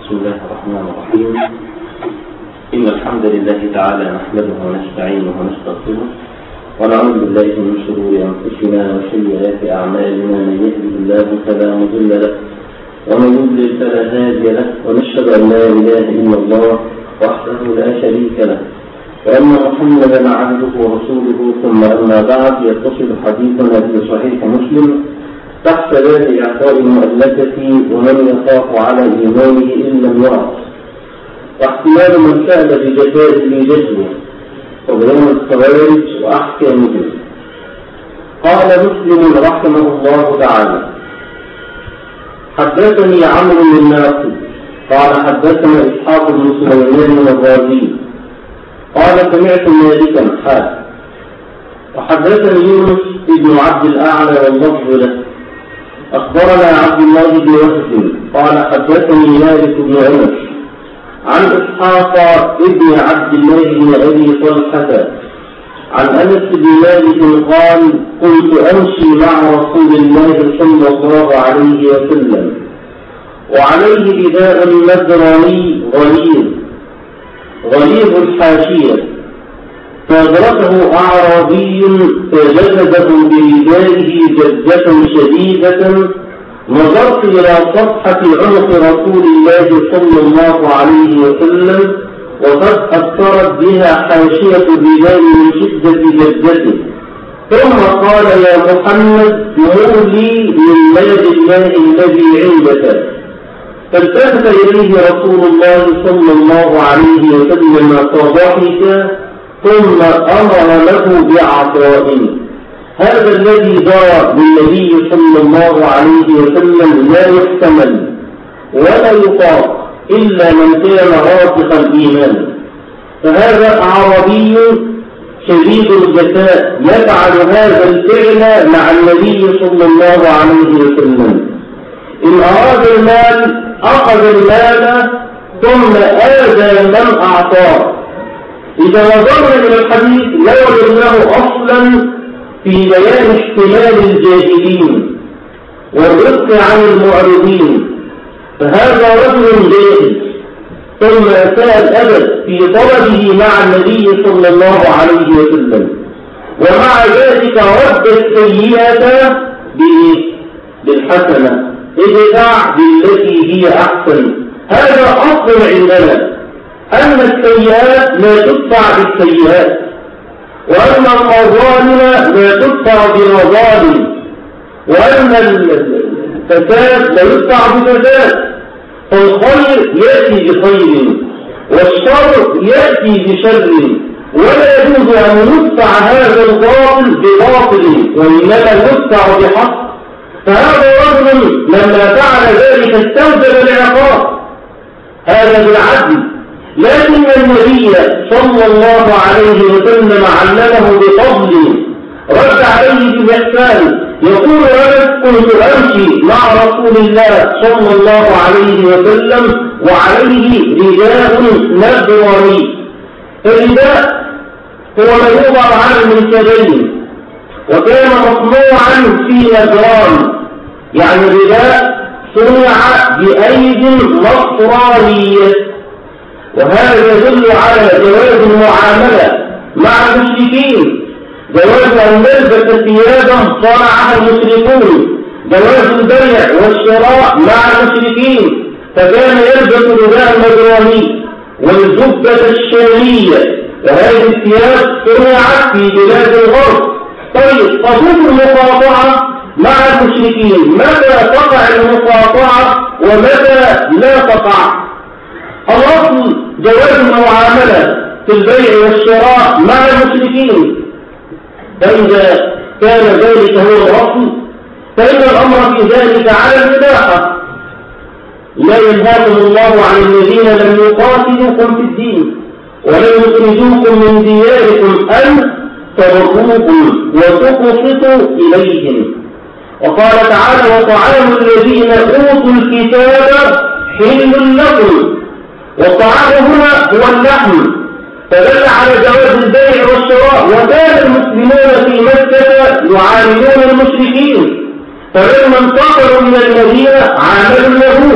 بسم الله الرحمن الرحيم. إن الحمد لله تعالى نحمده ونستعينه ونستغفره ونعوذ بالله من شرور أنفسنا وسيئات أعمالنا، من يهده الله فلا مضل له ومن يضلل فلا هادي له، ونشهد أن لا إله إلا الله وحده لا شريك له، وأن محمدا عبده ورسوله. ثم أما بعد، يتصل حديثنا في صحيح مسلم تحت باب إعطاء المؤلفة ومن يخاف على إيمانه إن لم يعص، واحتمال من سأل بجزائه جزوه، وبيان الخوارج وأحكامهم. قال مسلم رحمه الله تعالى: حدثني عمرو بن ناقد قال حدثنا إسحاق بن سليمان الرازي قال سمعت مالكا وحدثني يونس بن عبد الأعلى واللفظ له أخبرنا عبد الله بن وهب قال حدثني مالك بن عمر عن إسحاق بن عبد الله بن أبي طلحة عن أنس بن مالك قال: كنت أمشي مع رسول الله صلى الله عليه وسلم وعليه رداء مزراني غليظ الحاشية، فأدركه أعرابي فجلده بردائه جدة شديدة. نظرت إلى صفحة عنق رسول الله صلى الله عليه وسلم وقد أثرت بها حاشية الرداء من شدة جدته، ثم قال: يا محمد مر لي من مال الله الذي عندك. فالتفت إليه رسول الله صلى الله عليه وسلم فضحك، ثم أمر له بعطاء. هذا الذي جرى بالنبي صلى الله عليه وسلم لا يحتمل ولا يطاق إلا من كان راسخ الإيمان. فهذا أعرابي شديد الجفاء يفعل هذا الفعل مع النبي صلى الله عليه وسلم. إن أراد المال أخذ المال ثم آذى من أعطاه. إذا نظرنا إلى الحديث لا وجدناه أصلا في بيان احتمال الجاهلين والرفق عن المعرضين، فهذا رجل جاهل ثم أساء الأدب في طلبه مع النبي صلى الله عليه وسلم، ومع ذلك رد السيئة بالحسنة، ادفع بالتي هي أحسن. هذا أصل عندنا أن السيئات لا تدفع بالسيئات، وأن المظالم لا تدفع بالمظالم، وأن الفساد لا يدفع بفساد. فالخير يأتي بخير والشر يأتي بشر، ولا يجوز أن ندفع هذا الباطل بباطل، وإنما ندفع بحق. فهذا رجل لما فعل ذلك استوجب العقاب، هذا بالعدل. لكن النبي صلى الله عليه وسلم علمه بفضل، رد عليه بالإحسان. يقول: أنس كنت أمشي مع رسول الله صلى الله عليه وسلم وعليه رداء مزراني. الرداء هو ما يوضع على المنكبين، وكان مصنوعا في نجران، يعني الرداء صنع بأيد نصرانية. وهذا يدل على جواز المعاملة مع المشركين، جواز أن نلبس ثيابا صنعها المشركون، جواز البيع والشراء مع المشركين، فكان يلبس رداء المزراني والجبة الشامية، وهذه الثياب صنعت في بلاد الغرب. طيب، تطوف المقاطعة مع المشركين، متى تقع المقاطعة ومتى لا تقع؟ الأصل جواز المعاملة في البيع والشراء مع المشركين، فإذا كان ذلك هو الأصل فإن الأمر في ذلك على الإباحة. لا ينهاكم الله عن الذين لم يقاتلوكم في الدين ولم يخرجوكم من دياركم أن تبروكم وتقسطوا إليهم. وقال تعالى: وطعام الذين أوتوا الكتاب حل لكم. والطعام هنا هو اللحم، فدل على جواز البيع والشراء. وكان المسلمون في مكة يعاملون المشركين، فلما انتقلوا من المدينة عاملوا اليهود،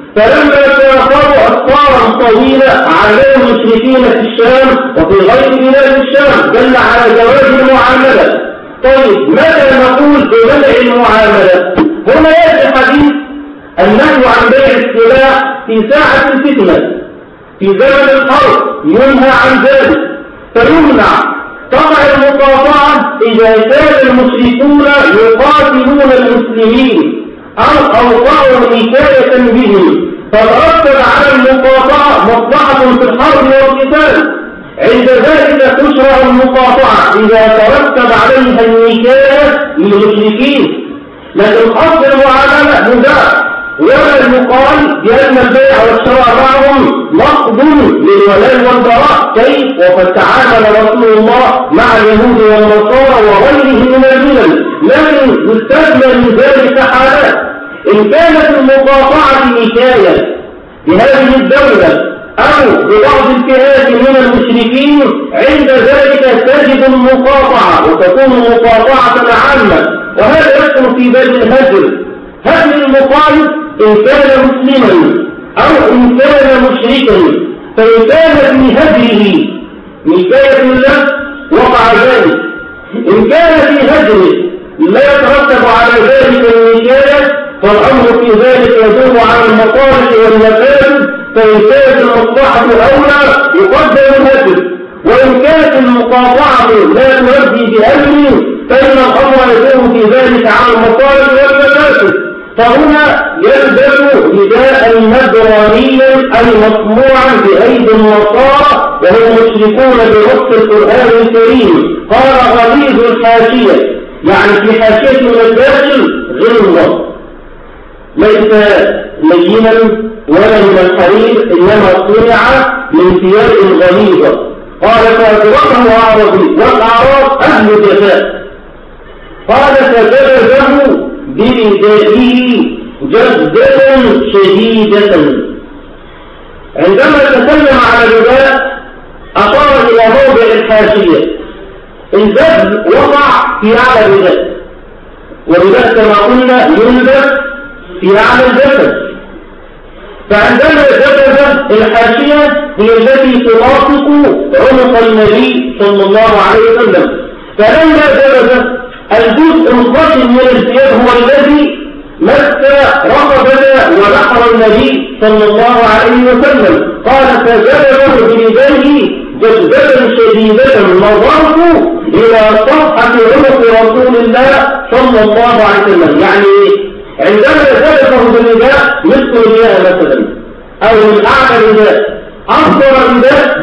فلما تناقضوا أسفارا طويلة عادوا المشركين في الشام وفي غير بلاد الشام دل على جواز المعاملة. طيب ماذا نقول بمنع المعاملة؟ هنا يأتي حديث النهي عن بيع السلاح في ساعة الفتنة في زمن الحرب ينهى عن ذلك فيمنع. طبعا المقاطعة إذا كان المشركون يقاتلون المسلمين أو أوقعوا حكاية بهم فترتب على المقاطعة مصلحة في الحرب والقتال، عند ذلك تشرع المقاطعة إذا ترتب عليها النكاية للمشركين. لكن أصل المعاملة مباح، ولا يقال بأن البيع والشراء معهم نقض للولاء والبراء. كيف وقد تعامل رسول الله مع اليهود والنصارى وغيرهم من الملل، لكن يستثنى من ذلك حالات. إن كانت المقاطعة نكاية بهذه الدولة أو ببعض الفئات من المشركين عند ذلك تجد المقاطعة وتكون مقاطعة عامة، وهذا يدخل في باب الهجر. هذه المخالف إن كان مسلما أو إن كان مشركا، فإن كان في هجره نكاية له وقع ذلك. إن كان في هجره لا يترتب على ذلك النكاية فالأمر في ذلك يدور على المصالح والمفاسد، فإن كانت المصلحة أولى يقدم الهجر، وإن كانت المقاطعة لا تؤدي بأمر فإن الأمر يدور في ذلك على المصالح والمفاسد. فهنا يلبس رداء نجرانيا المصنوعا بأيدي النصارى وهم مشركون بنص القرآن الكريم. قال غليظ الحاشية، يعني في حاشية المداخل غلظة، ليس لينا ولا من الحرير، إنما صنع من ثياب غليظة. قال فأدركه أعرابي والأعراب أهل جزاء، قال فجلده بردائه جذبة شديدة. عندما تكلم على الرداء أشار إلى موضع الحاشية. الجذب وقع في أعلى الرداء، والرداء كما قلنا يلبس في أعلى الجسد، فعندما جذب الحاشية هي التي تلاصق عنق النبي صلى الله عليه وسلم. فلما جذب الجزء الخشن من الثياب هو الذي مس رقبة ونحر النبي صلى الله عليه وسلم. قال فجذبه بردائه جذبة شديدة نظرت إلى صفحة عنق رسول الله صلى الله عليه وسلم. يعني عندما جذبه بالرداء مثل الرداء مثلا أو من أعلى الرداء أصدر الرداء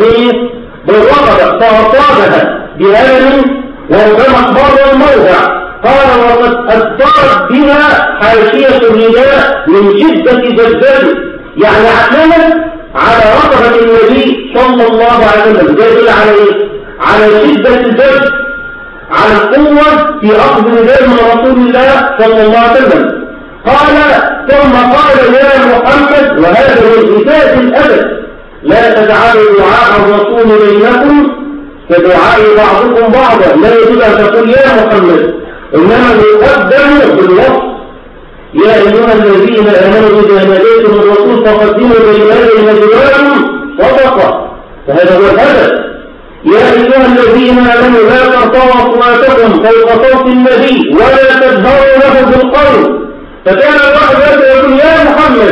بالرقبة فأصابها بألم وربما احبار الموضع. قال وقد أثرت بها حاشية الرداء من شدة جذبته، يعني اعتمد على رقبة النبي صلى الله عليه وسلم. دليل على ايه؟ على شدة الجذب، على القوة في أخذ الرداء من رسول الله صلى الله عليه وسلم. قال ثم قال يا محمد، وهذا من إفادة الأبد، لا تجعلوا دعاء الرسول بينكم كدعاء بعضكم بعضا. لا يجب أن تقول يا محمد، إنما يقدم بالوصف. يا أيها الذين آمنوا إذا ناديتم الرسول فقدموا بين يدي نجواكم صدقة، فهذا هو الهدف. يا أيها الذين آمنوا لا ترفعوا أصواتكم فوق صوت النبي ولا تجهروا له بالقول. فكان الواحد يقول يا محمد،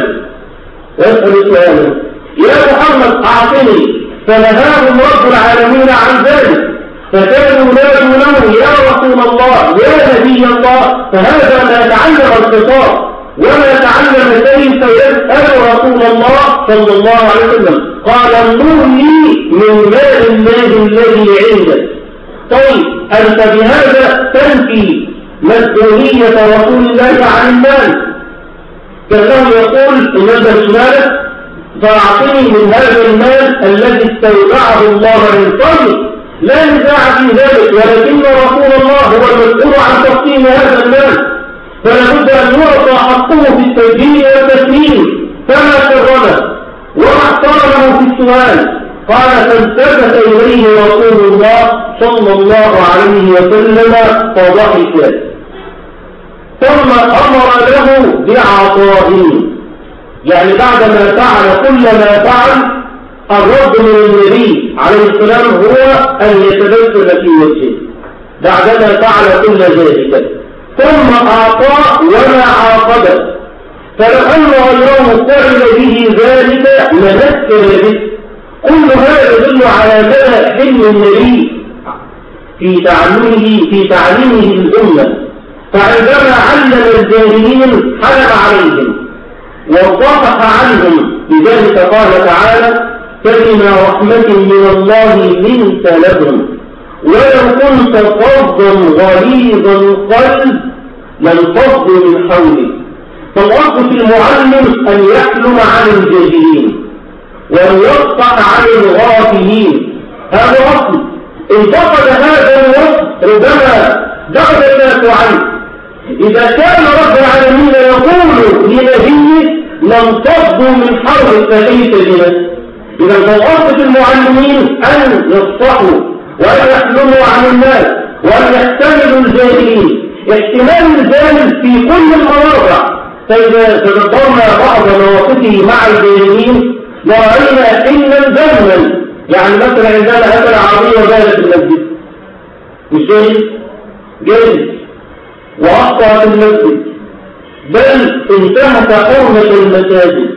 يسأل سؤالا يا محمد أعطني، فنهاهم رب العالمين عن ذلك، فكانوا ينادونه يا رسول الله يا نبي الله. فهذا ما تعلم الخطاب وما تعلم كيف يسأل رسول الله صلى الله عليه وسلم. قال نرني من مال الله الذي عندك. طيب أنت بهذا تنفي مسؤولية رسول الله عن المال، كأنه يقول إن هذا مالك فأعطني من هذا المال الذي استودعه الله من فضله. لا نزاع في ذلك، ولكن رسول الله هو المسؤول عن تقسيم هذا المال، فلا بد أن يعطى حقه في التوجيه والتسليم. فما كرمه وما احترمه في السؤال. قال فالتفت إليه رسول الله صلى الله عليه وسلم فضحك، ثم أمر له بعطائه. يعني بعدما فعل كل ما فعل، الرد من النبي عليه السلام هو أن يتبسم في وجهه بعدما فعل كل ذلك، ثم أعطاه وما عاقبه. فلو أن غيره فعل به ذلك لنكر به. كل هذا يدل على مدى حلم النبي في تعليمه الأمة، فعندما علم الجاهلين حلم عليهم وصفح عنهم. لذلك قال تعالى: فبما رحمة من الله لنت لهم ولو كنت فظا غليظ القلب لانفضوا من حولك. فالأصل في المعلم أن يحلم عن الجاهلين وأن يصفح عن الغافلين، هذا أصل. انتقد هذا الوصف ربما ضغط الناس عنه. إذا كان رب العالمين يقول لنبيه لانفضوا من حولك فكيف بنا؟ إذا فالأصل في المعلمين أن يصفحوا وأن يحلموا عن الناس وأن يحتملوا الجاهلين احتمال الجاهل في كل المواضع. فإذا تذكرنا بعض مواقفه مع الجاهلين ورأينا حلا ذما، يعني مثلا عندنا أتى العربية وبالت المسجد مش جاهل وأخطأ في المسجد، بل انتهك حرمة المساجد،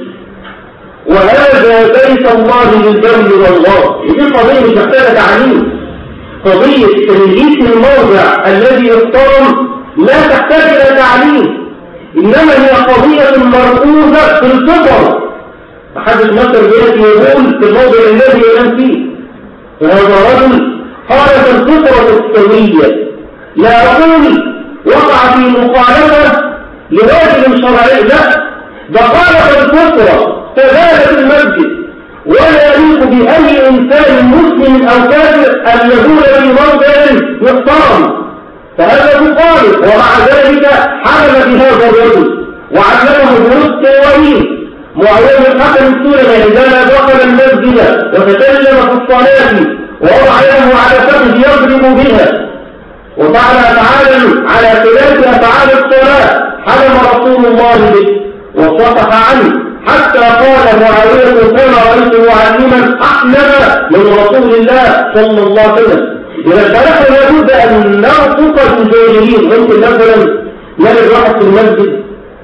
وهذا بيت الله للجنب والله. دي قضية مش محتاجة تعليم، قضية تنجيس الموضع الذي يحترم لا تحتاج إلى تعليم، إنما هي قضية مركوزة في الفطر. أحد المثل بيأتي يقول في الموضع الذي ينام فيه، وهذا رجل خالف الفطرة السوية. لا أقول وقع في مخالفة لواجب شرعي، لا، ده خالف الفطرة فزاد المسجد. ولا يليق بأي إنسان مسلم أو كافر أن يكون في موضع يحترم، فهذا مخالف. ومع ذلك حمل بهذا الرجل وعلمه دروس تواويل. معاوية بن الحكم السلمي عندما دخل المسجد وتكلم في الصلاة ووضع يده على فخذ يضرب بها وفعل أفعالا على خلاف أفعال الصلاة، حلم رسول الله به وصفح عنه، حتى قال معاوية: كان رأيت معلما أحلم من رسول الله صلى الله عليه وسلم. إذا فنحن لابد أن نرفق الجاهلين. ممكن مثلا نجد واحد في المسجد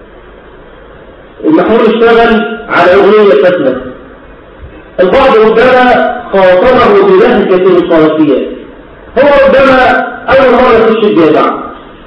المحمول اشتغل على أغنية فتنة، البعض ربما خاطره بلهجة صرفية، هو ربما أول مرة يخش الجامعة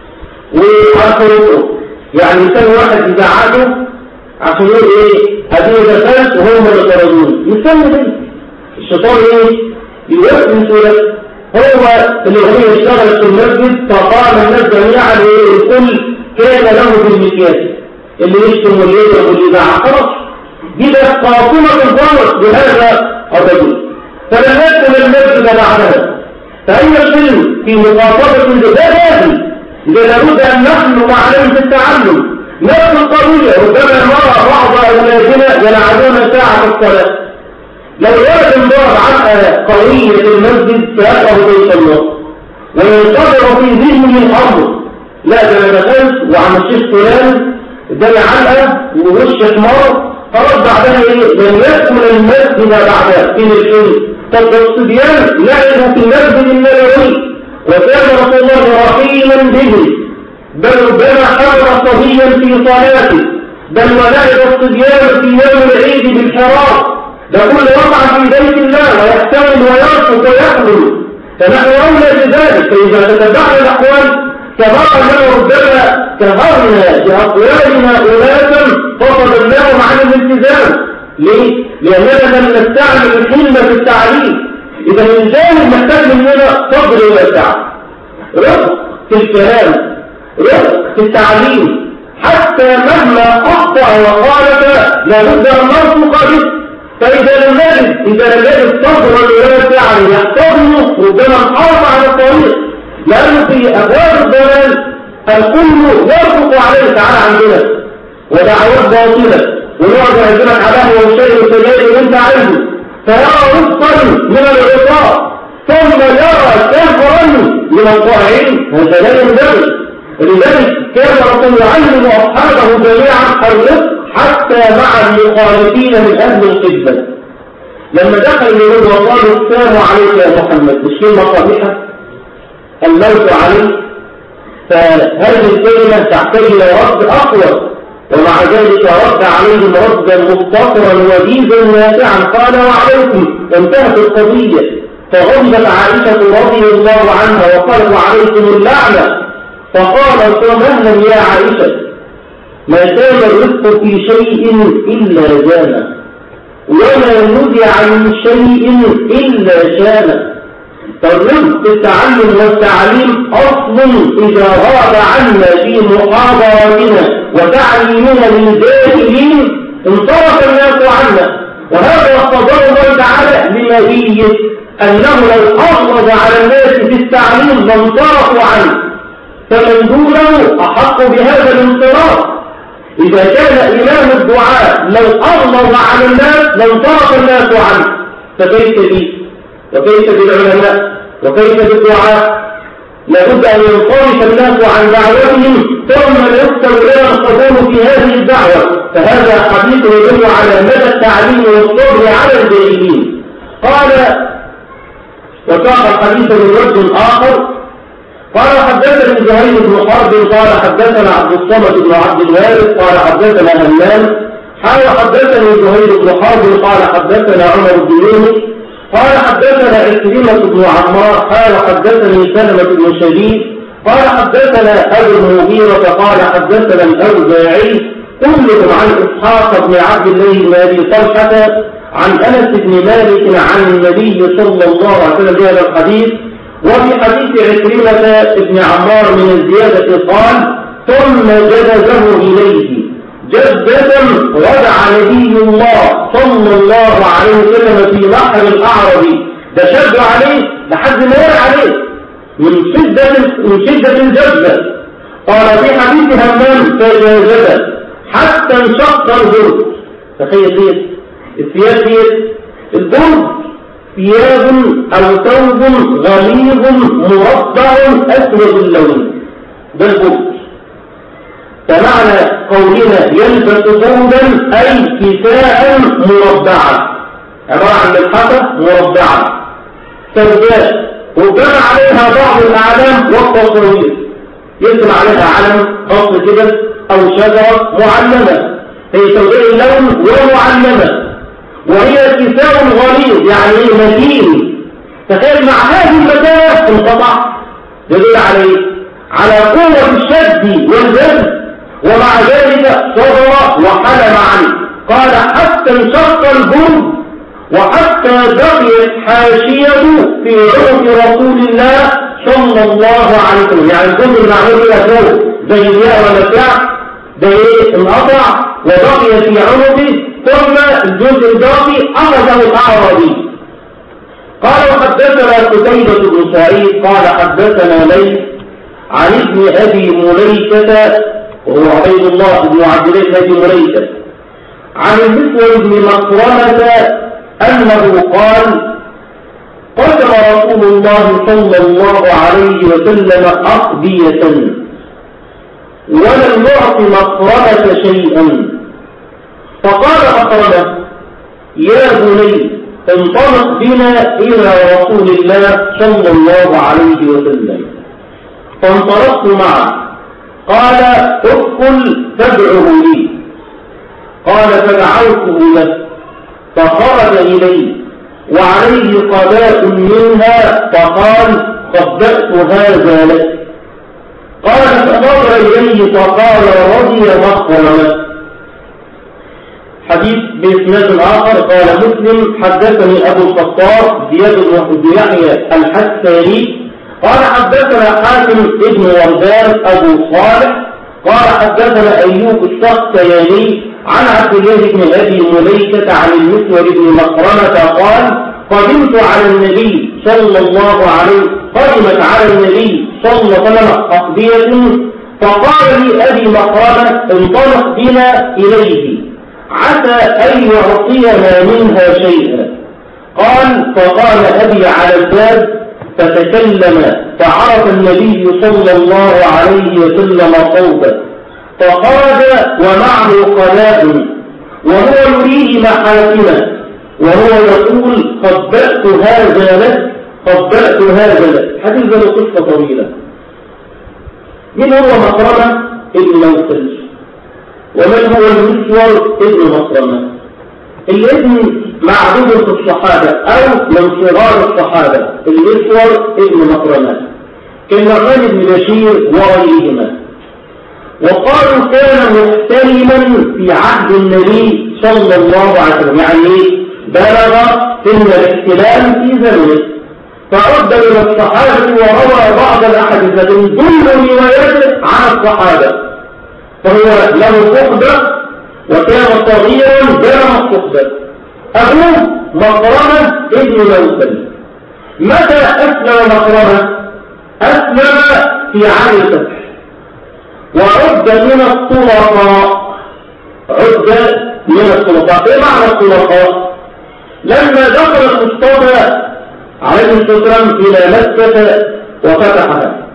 وعارفه، يعني كان واحد يزعله عشان يقول ايه هذه دخلت وهم اللي طردوني، يسمى ليه الشيطان ايه يوسوس له. هو الأغنية اشتغلت في المسجد فقام الناس جميعا والكل كان له بالمكياج، اللي يشتم واللي يضرب واللي يزعق، خلاص دي بقى قاطمة الضرر بهذا الرجل. فلم يدخل المسجد بعدها. فأي شيء في مخاطبة لا لازم، إذا لابد أن نحن معلم في التعلم. نفس القضية ربما نرى بعض أولادنا يلعبون ساعة الصلاة، لو ولد انضرب علقة قوية في المسجد فيقرأ بيت الله وينتظر في ذهنه الأمر، لا ده أنا دخلت وعم الشيخ فلان اداني علقة ووش حمار، خلاص بعدها ايه لم يدخل المسجد بعدها فين الشيء. طب الصبيان لعبوا في المسجد النبوي وكان رسول الله رحيما به، بل ربما حضر صبيا في صلاته، بل ولعب الصبيان في يوم العيد بالحرام، ده كل وقع في بيت الله ويحتمل ويرفض ويحمل، فنحن أولى بذلك. فإذا تتبعنا الأحوال كبار لنا ربما كهرنا بأقوالنا أولادا فصدناهم عن الالتزام. ليه؟ لأننا لم نستعمل الحلم في التعليم. إذا الإنسان محتاج مننا صبر وسعة، رفق في الكلام، رفق في التعليم، حتى مهما أخطأ وخالف لابد أن نرفق به. فإذا لم نجد صبرا وسعة يحتضنه ربما انحرف على الطريق، لأنه في أبواب الضلال الكل يرفق عليه تعالى عندنا ودعوات باطلة ونقعد يعزمك عليه والشيء والسجائر اللي انت عايزه، فيرى رزقا من العطاء ثم يرى كفرا من الطائعين، وهذا لا ينبغي. ولذلك كان الرسول يعلم أصحابه جميعا الرفق حتى مع المخالفين من أهل القبة. لما دخل اليهود وقالوا السلام عليك يا محمد، مش كلمة قبيحة الموت عليه، فهذه الكلمة تحتاج إلى رد أقوى، ومع ذلك رد عليهم ردا مختصرا وجيزا نافعا، قال وعليكم، وانتهت القضية. فغضبت عائشة رضي الله عنها وقالت وعليكم اللعنة، فقال مهلا يا عائشة، ما كان الرزق في شيء إلا زانه، وما نزع من شيء إلا شانه. فالرزق في التعلم والتعليم أصل إذا غاب عنا في محاضراتنا وتعليمنا للجاهلين انصرف الناس عنا، وهذا اقتضاه الله تعالى لنبيه أنه لو أغلظ على الناس في التعليم لانصرفوا عنه، فمن دونه أحق بهذا الانصراف. إذا كان إمام الدعاء لو أغلظ على الناس لانصرف الناس عنه، فكيف به وكيف بالعلماء وكيف بالدعاء؟ لابد أن ينصرف الناس عن دعوتهم ثم يكتب لنا القبول في هذه الدعوة. فهذا حديث يدل على مدى التعليم والصبر على الجاهلين. قال وساق الحديث من وجه آخر، قال حدثني زهير بن حرب قال حدثنا عبد الصمد بن عبد الوارث قال حدثنا همام حدثني زهير بن حرب قال حدثنا عمر بن يونس قال حدثنا عكرمة بن عمار قال حدثني سلمة بن شديد قال حدثنا أبو المغيرة قال حدثنا الأوزاعي كلهم عن إسحاق بن عبد الله بن أبي طلحة عن أنس بن مالك عن النبي صلى الله عليه وسلم بهذا الحديث. وفي حديث عكرمة بن عمار من الزيادة قال ثم جذبه إليه جذبة ودع نبي الله صلى الله عليه وسلم في بحر الأعربي، ده شد عليه لحد ما يرى عليه من شدة الجذبة. قال في حديث همام فجاذبه حتى انشق البرد. تخيل ديت الثياب ديت البرد ثياب أو ثوب غليظ مربع أسود اللون، ده البرد. فمعنى قولنا يلبس ثوبا أي كساء مربعا، عبارة عن ملحفة مربعة سوداء وجمع عليها بعض الأعلام والتصوير، يرسم عليها علم خاص كده أو شجرة معلمة، هي سوداء اللون ومعلمة، وهي كساء غليظ يعني متين. تخيل مع هذه المسافة انقطع، يدل على قوة الشد والجذب، ومع ذلك صبر وحلم عنه. قال حتى انشق البرد وحتى بقيت حاشيته في عنق رسول الله صلى الله عليه وسلم، يعني الجزء المعمول له فوق زي الياء ولا بتاع ده انقطع وبقي في عنقه، ثم الجزء الباقي اخذه الاعرابي. قال وحدثنا قتيبة بن سعيد قال حدثنا ليث عن ابن ابي مليكة وهو عبيد الله بن عبد الله بن مليكة عن المسور بن مخرمة أنه قال قسم رسول الله صلى الله عليه وسلم أقبية ولم يعط مخرمة شيئا، فقال مخرمة يا بني انطلق بنا إلى رسول الله صلى الله عليه وسلم، فانطلقت معه. قال ادخل تدعه لي، قال فدعوته له فخرج إليه وعليه قباء منها، فقال قبأت هذا لك. قال فنظر إليه فقال رضي مخرمة. حديث بإسناد آخر قال مسلم حدثني أبو الخطاب زياد بن يحيى الحساني قال حدثنا حاتم ابن وردان أبو صالح قال حدثنا أيوب السختياني عن عبد الله بن أبي مليكة عن المسور بن مخرمة قال قدمت على النبي صلى الله عليه قدمت على النبي صلى الله عليه وسلم أقبية، فقال لي أبي مخرمة انطلق بنا إليه عسى أن يعطينا منها شيئا. قال فقال أبي على الباب فتكلم، فعرف النبي صلى الله عليه وسلم صوته، فخرج ومعه قناة وهو يريه محاسنه وهو يقول قبأت هذا لك قبأت هذا لك. حديث له قصة طويلة. من هو مخرمة ابن موسى ومن هو المسور ابن مخرمة؟ الابن معدود في الصحابة أو من صغار الصحابة. المسور ابن مخرمة كالنعمان بن بشير وغيرهما. وقالوا كان محترما في عهد النبي صلى الله عليه وسلم، يعني بلغ سن الاحتلام في زمنه، فعد من الصحابة وروى بعض الأحاديث لكن كل رواياته عن الصحابة، فهو له صحبة وكان صغيرا بلغ الصحبة. أبوه مخرمة ابن موسى. متى أسلم مخرمة؟ أسلم في عام الفتح وعد من الطلقاء. عد من الطلقاء. ايه معنى الطلقاء؟ لما دخل المصطفى عليه الصلاة والسلام إلى مكة وفتحها،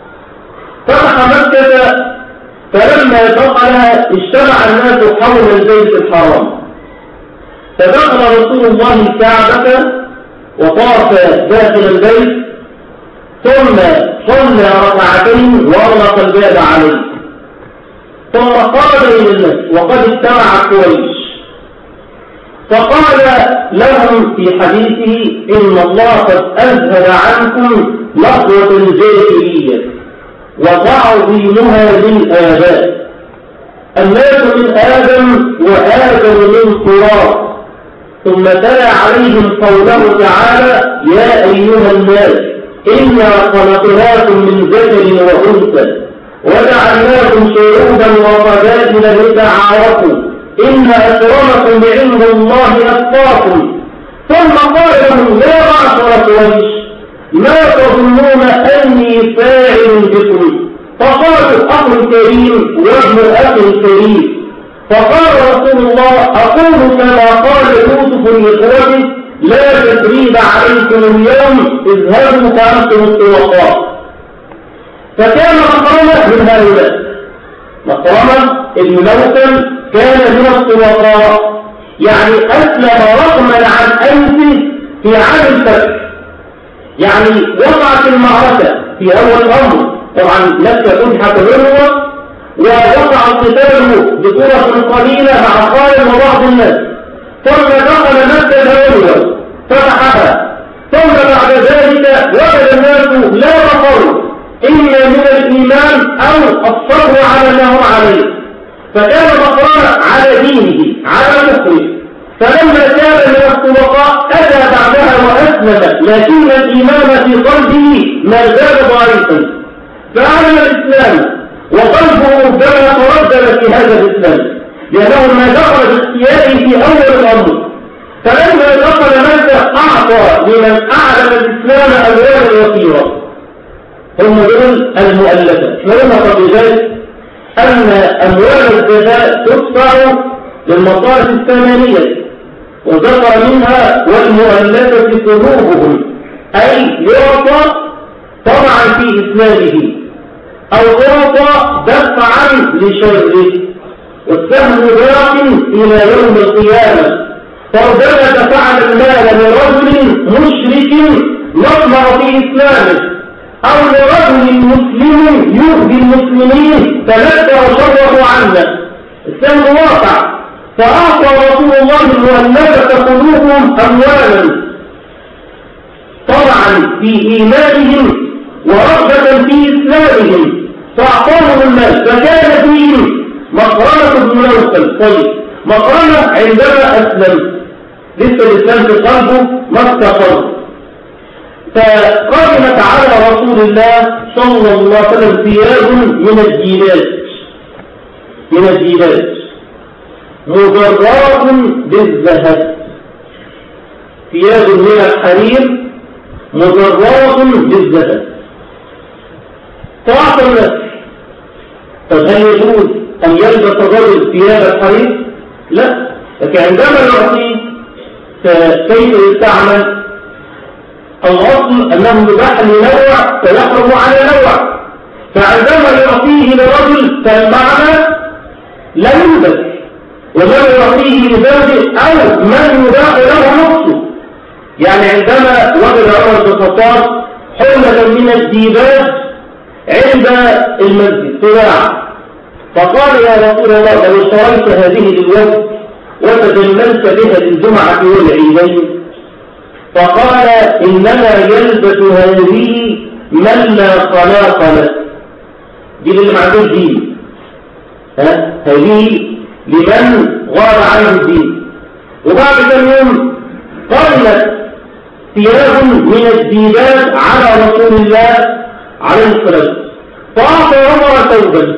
فتح مكة، فلما دخلها اجتمع الناس حول البيت الحرام، فدخل رسول الله الكعبة وطاف داخل البيت ثم صلى ركعتين واغلق الباب عليه، ثم قال إلى الناس وقد اجتمع قريش، فقال لهم في حديثه إن الله قد أذهب عنكم لحظة الجاهلية وتعظيمها للآباء. الناس من آدم وآدم من تراب. ثم تلا عليهم قوله تعالى يا أيها الناس إنا خلقناكم من ذكر وأنثى وجعلناكم شعوبا وقبائل لتعارفوا إن أكرمكم عند الله أتقاكم. ثم قال لهم يا معشر قريش ما تظنون أني فاعل بكم؟ فقالوا أخ كريم وابن أخ كريم. فقال رسول الله أقول كما قال يوسف لإخوته لا تثريب عليكم اليوم اذهبوا فأنتم الطلقاء. فكان مخرمة من هؤلاء. مخرمة ابن موسى كان من الطلقاء، يعني أسلم رغما عن أنفه في عام الفتح. يعني وقعت المعركة في أول الأمر، طبعا مكة فتحت العروة ووقع القتال بصورة قليلة مع خالد وبعض الناس، ثم دخل مكة العروة فتحها، ثم بعد ذلك وجد الناس لا مفر إما من الإيمان أو الصبر على ما هم عليه، فكان مخرمة على دينه على كفره. فلما كان من الطلقاء أتى بعدها وأسلم، لكن الإيمان في قلبه ما زال ضعيفا، فأعلن الإسلام وقلبه ربما تردد في هذا الإسلام لأنه ما دخل باختياره في أول الأمر. فلما دخل مكة أعطى لمن أعلن الإسلام أموالا وفيرة، هم دول المؤلفة. نرمى بذلك أن أموال الزكاة تدفع للمصارف الثمانية، وذكر منها والمؤلفة قلوبهم، أي يعطى طبعا في إسلامه أو يعطى دفعا لشره، والسهم باق إلى يوم القيامة. فربما دفعنا المال لرجل مشرك نطمع في إسلامه أو لرجل مسلم يؤذي المسلمين فنذكر شره عنا، السهم واقع. فأعطى رسول الله المؤلفة قلوبهم أموالا طبعا في إيمانهم ورغبة في إسلامهم، فأعطاهم المال، فكان فيهم مخرمة بن موسى. طيب مخرمة عندما أسلم لسه الإسلام في قلبه ما استقر، فقدمت على رسول الله صلى الله عليه وسلم ثياب من الجيلات مجرات بالذهب، ثياب من الحرير مجرات بالذهب. طاعة الناس. طب هل يجوز أن يلبس الرجل ثياب الحرير؟ لا، لكن عندما يعطيه فكيف يستعمل؟ الأصل أنه يباح لنوع فيحرم على نوع، فعندما يعطيه لرجل فالمعنى لا يلبس وما يعطيه لزوجه أو من يباح له نقصه. يعني عندما وجد عمر بن الخطاب حلة من الديباج عند المسجد تباع، فقال يا رسول الله لو اشتريت هذه للوفد وتجملت بها للجمعة والعيدين، فقال إنما يلبس هذه من لا خلاق له، دي اللي ما عندوش دين، هذه لمن غاب عنه الدين. وبعد كم يوم قالت ثياب من الديباج على رسول الله عليه الصلاة، فأعطى عمر ثوبا،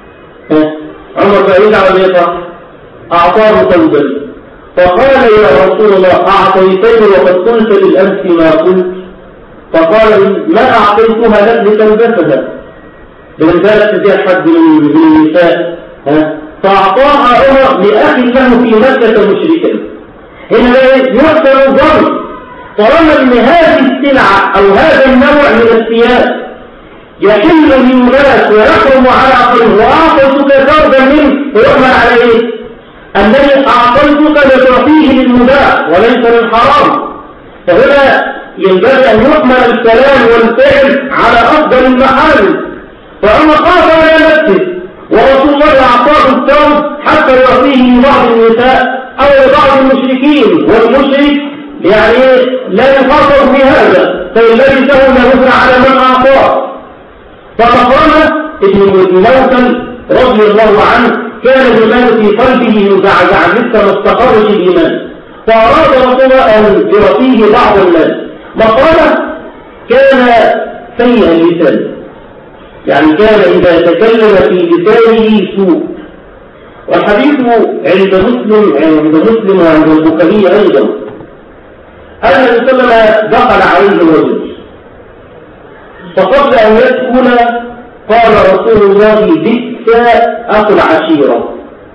عمر بعيد على بيته أعطاه ثوبا، فقال يا رسول الله أعطيتني وقد قلت بالأمس ما قلت، فقال ما أعطيتها لك لتلبسها، لذلك تجاه حد من النساء، فأعطاها عمر لأخ له في مكة مشركا. هنا يحسن الظن طالما ان هذه السلعة او هذا النوع من الثياب يحل للناس ويحرم على عقله واعطيتك ثوبا منه فيؤمر عليه انني اعطيتك لتعطيه للمباح وليس للحرام. فهنا ينبغي ان يؤمر الكلام والفعل على افضل المحامل. فاما خاف على نفسه ورسول الله اعطاه الثوب حتى يعطيه لبعض النساء او لبعض المشركين، والمشرك يعني لا يخاطب بهذا فالذي له لا على من اعطاه. فمقام ابن نوفل رضي الله عنه كان الايمان في قلبه يزعزع لسه ما استقرش الايمان، فاراد رسول الله ان يعطيه بعض المال. مقام كان سيء اللسان، يعني كان اذا تكلم في لسانه سوء. والحديث عند مسلم وعند البخاري ايضا أن النبي صلى الله عليه وسلم دخل عليه رجل، فقبل أن يدخل قال رسول الله بئس أخو العشيرة،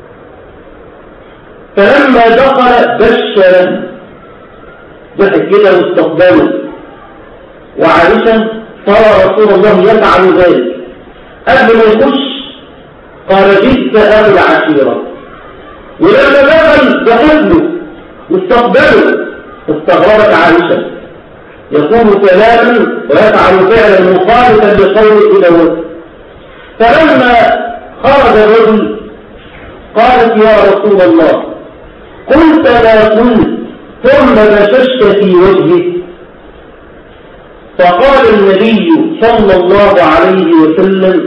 فلما دخل بشر ضحك كده واستقبله، وعائشة قال رسول الله يفعل ذلك قبل ما يخش قال بئس أخو العشيرة، ولما دخل دخله واستقبله استغربت عائشة يقول كلاما ويفعل فعلا مخالفا لقوله إلى وجه. فلما خرج الرجل قالت يا رسول الله قلت ما قلت ثم بششت في وجهه. فقال النبي صلى الله عليه وسلم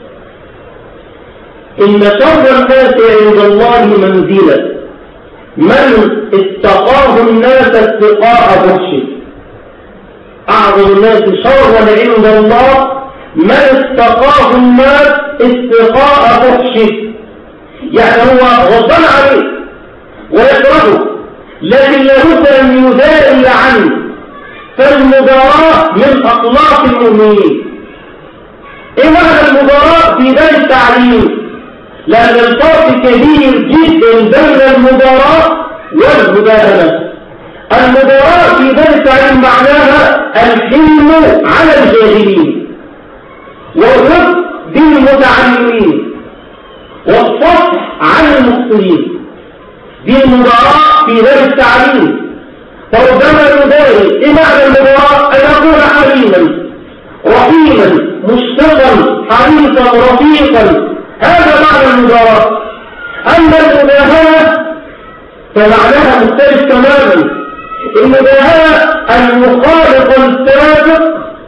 إن شر الناس عند الله منزلة من اتقاه الناس اتقاء بخشه. أعظم الناس شرا عند الله من اتقاه الناس اتقاء بخشه، يعني هو غضبان عليه ويكرهه لكن لابد أن يداري عنه. فالمداراة من أخلاق المؤمنين. إيه معنى المداراة في دار التعليم؟ لأن الفرق كبير جدا بين المداراة والمداهنة. المداراة في دار التعليم معناها الحلم على الجاهلين والرفق بالمتعلمين والصفح عن المخطئين، دي المداراة في دار التعليم. فربما يداري. إيه معنى المداراة؟ أن يكون حليما رحيما مشتغلا حريصا رفيقا، هذا معنى المداراة. أما المداهنة فمعناها مختلف تماما. المداهنة المخالط السابق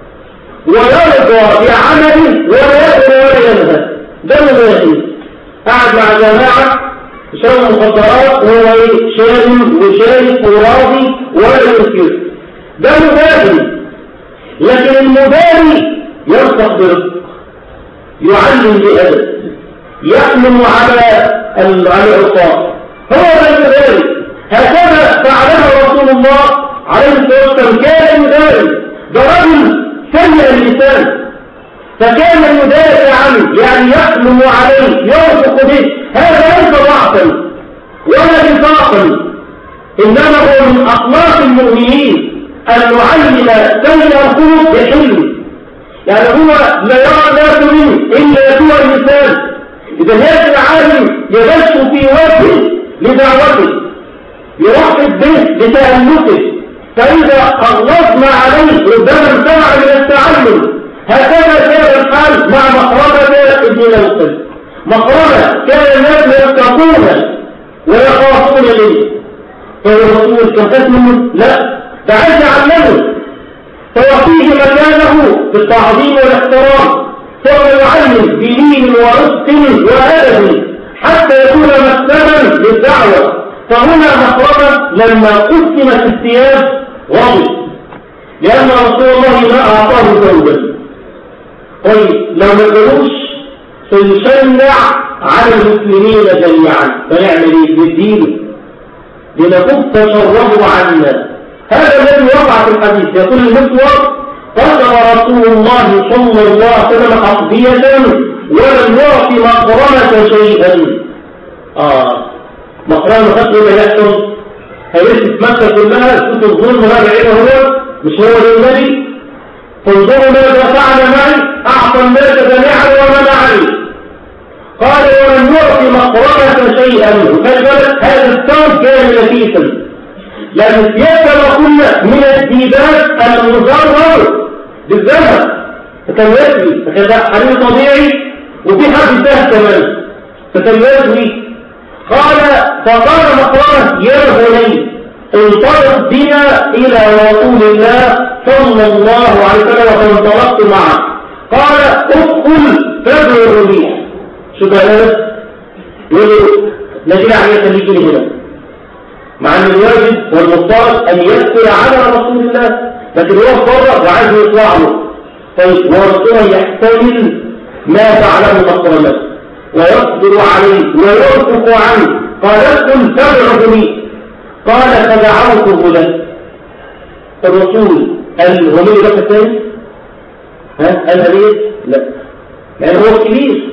ويرضى بعمله ولا يأكل ولا ينهى، ده مداهن. قاعد مع جماعة شرب مخدرات وهو شارب وشارب وراضي ولا ينكر، ده مداهن. لكن المداهن يرفق برفق، يعلم بأدب، يحمل على العصاة، هو المداري. هكذا فعلها رسول الله عليه الصلاة والسلام، كان يداري. ده رجل سيء اللسان فكان يدافع عنه، يعني يحمل عليه يرفق به. هذا ليس ضعفا ولا نفاقا، انما هو من اخلاق المؤمنين ان نعلم سيء الخلق بحلم. يعني هو لا يرى الناس منه الا سوى اللسان. إذا هذا العالم يبث في وجهه لدعوته، يرحب به بتألفه، فإذا خلصنا عليه ربما امتنع من التعلم. هكذا كان الحال مع مخرمة ابن نوفل. مخرمة كان الناس يتقون ويخافون منه، فالرسول كفت منه؟ لا، تعال تعلمه، فوفيه مكانه بالتعظيم والاحترام، ثم يعلم بلين ورفق وأدب حتى يكون مكتبا للدعوة. فهنا مخرمة لما قسمت الثياب غضب، لأن رسول الله ما أعطاه زوجا. طيب لو ما كانوش سيشنع على المسلمين جميعا، فنعمل ايه؟ بالدين لنكف شره عنا. هذا الذي وقع في الحديث. يقول المسور: قدم رسول الله صلى الله عليه وسلم أقضية ولم يعط مخرمة شيئا. مخرمة خطوة ما يحصل هيرسل مكة كلها سوط الظلم. هذا ايه هو؟ مش هو النبي؟ فانظروا ماذا فعل معي، أعطى الناس جميعا ومنعني. قال: ولم يعط مخرمة شيئا. وكذلك هذا الثوب كان نفيسا، لأن الثياب كنا من الديبات المزرر بالذهب، فكان يسوي، فكان حرير طبيعي وفي حرف الذهب كمان، فكان يسوي. فقال مخرمة: يا بني انطلق بنا إلى رسول الله صلى الله عليه وسلم. فانطلقت معه. قال: ادخل فادعو الريح. شو بقى؟ يقول نجي عليه خليكي هنا، مع ان الواجب والمفترض ان يدخل على رسول الله، لكن هو بره وعايز يطلع له. طيب ورسوله يحتمل ما فعله مخرمة ويصبر عليه ويرفق عنه. قال: ادخل فادعو الريح. قال: فدعوته له. الرسول قال: هو مين ده الثاني؟ قال ليه؟ لا، لأن هو كبير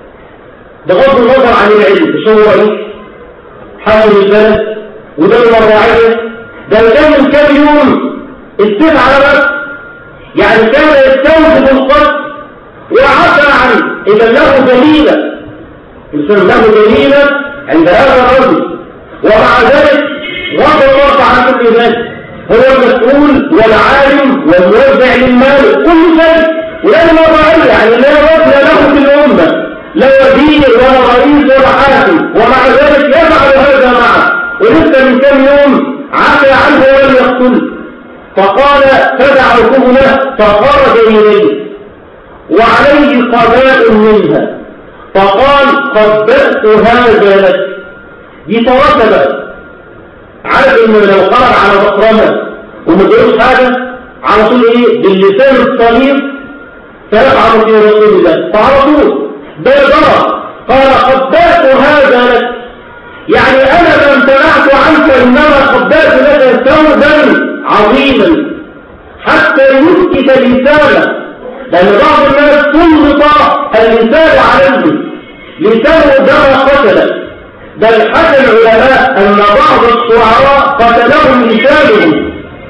بغض النظر عن العلم. مش هو رئيس حاكم البلد ودولة الرعية؟ ده كان من كام يوم السيف على بس، يعني كان يستوجب القتل وعفى عنه. إذا له دليلا، الإنسان له دليلا عند هذا الرجل، ومع ذلك غض الله عن كل ذلك. هو المسؤول والعالم والموزع للمال كل شيء، ولازم الرعية، يعني لا وزن له في الأمة، لا وزير ولا رئيس ولا حاكم، ومع ذلك يفعل هذا معه. ولسه من كم يوم عفى عنه ولم يقتله. فقال: فدعوته له. فخرج إليه وعليه قباء منها، فقال: قبلت هذا لك. دي ترتبت. عارف انه لو خرج على مخرمة وما جاوش حاجة على طول ايه؟ باللسان الصليب فيفعل في رسول الله، فعلى طول بادرة. قال: قبلت هذا لك، يعني انا ما امتنعت عنك، انما قبلت لك ثوبا عظيما حتى يسكت لسانه. لان بعض الناس سلط اللسان عليه، لسانه دم قتله. بل حكى العلماء أن بعض الشعراء قتلهم لسانهم.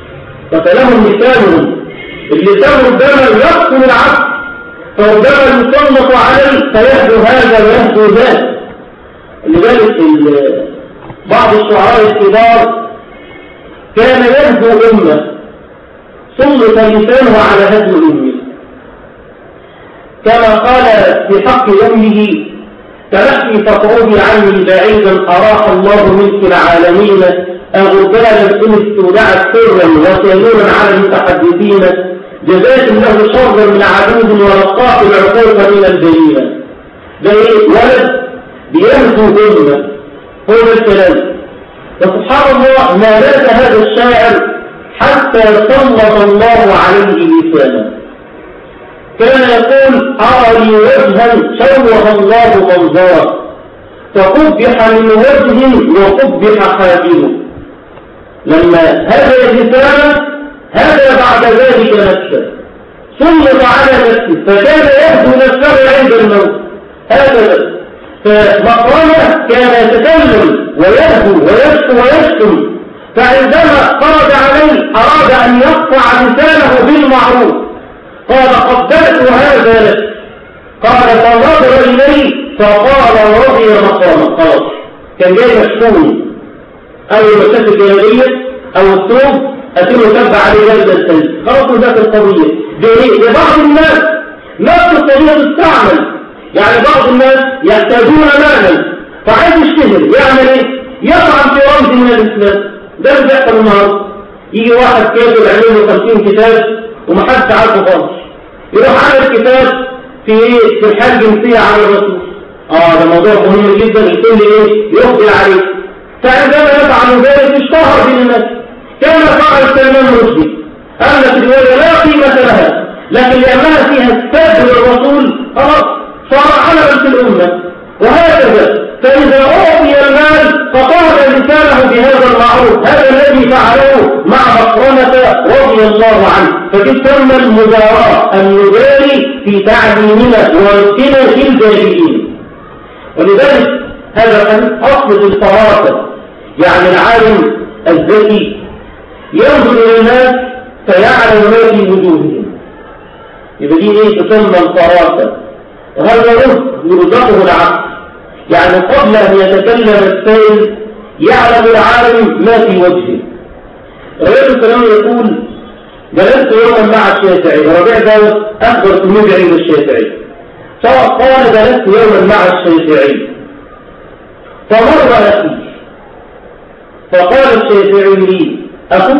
اللسان ربما يقتل العبد، فربما يسلط عليه فيهدو هذا ويهدو ذاك. لذلك بعض الشعراء الكبار كان يهدو أمة، سلط لسانه على هدو أمه، كما قال في حق أمه: تنحي تطربي عني بعيدا أراح الله منك العالمين، أغربالا إن استودعت سرا وسيرا على المتحدثين، جزاك الله شرا من عدود ولقاك العقوق من الجليل. ده ولد بيهدو أمة، هو الكلام. فسبحان الله ما لك هذا الشاعر حتى سلط الله عليه لسانه. كان يقول: أرى لي وجها شوه الله منظرا، فقبح من وجه وقبح حاجبه. لما هذا اللسان هذا بعد ذلك نفسه، سلط على نفسه، فكان يهدو نفسه عند الموت. هكذا فمخرمة كان يتكلم ويهدو ويشكو ويشتم، فعندما خرج عليه أراد أن يقطع لسانه بالمعروف. قال: قبلت هذا لك. قال: فنظر إليه فقال رضي مقامه. خلاص كان جاي مشحون أو المسافة الجانبية أو الثوب أتم تبع عليه جلد الثلج. خلاص من ذات القضية لبعض الناس نفس القضية تستعمل. يعني بعض الناس يحتاجون مالا فعايز يشتهر يعمل ايه؟ يطعن في رمز من الإسلام. ده اللي بيحصل النهارده. يجي واحد كاتب يعمل له 50 كتاب ومحدش عارفه خالص، يروح عامل كتاب في الحياة الجنسية على الرسول. ده موضوع مهم جدا الكل يقبل عليه. فعندما يفعل ذلك اشتهر بين الناس كما فعل سلمان رشدي. أما في الرواية لا قيمة لها، لكن لأنها فيها السبب للرسول خلاص صار علما في الأمة. وهكذا فإذا أعطي المال فطال لسانه بهذا المعروف، هذا الذي فعله مع مقرنة رضي الله عنه. فتسمى المداراة أن نداري في تعليمنا ورزقنا في الجاهلين. ولذلك هذا كان أصل الفراسة. يعني العالم الذكي ينظر إلى الناس فيعلم ما في وجوههم، يبقى دي تسمى الفراسة. وهذا يرزقه العقل. يعني قبل أن يتكلم السائل يعلم العالم ما في وجهه. الرجل السلام يقول جلست يوما مع الشافعي، ربيع ده أكبر تلميذ عند الشافعي، فقال جلست يوما مع الشافعي فمر أخي فقال الشافعي لي أخوك؟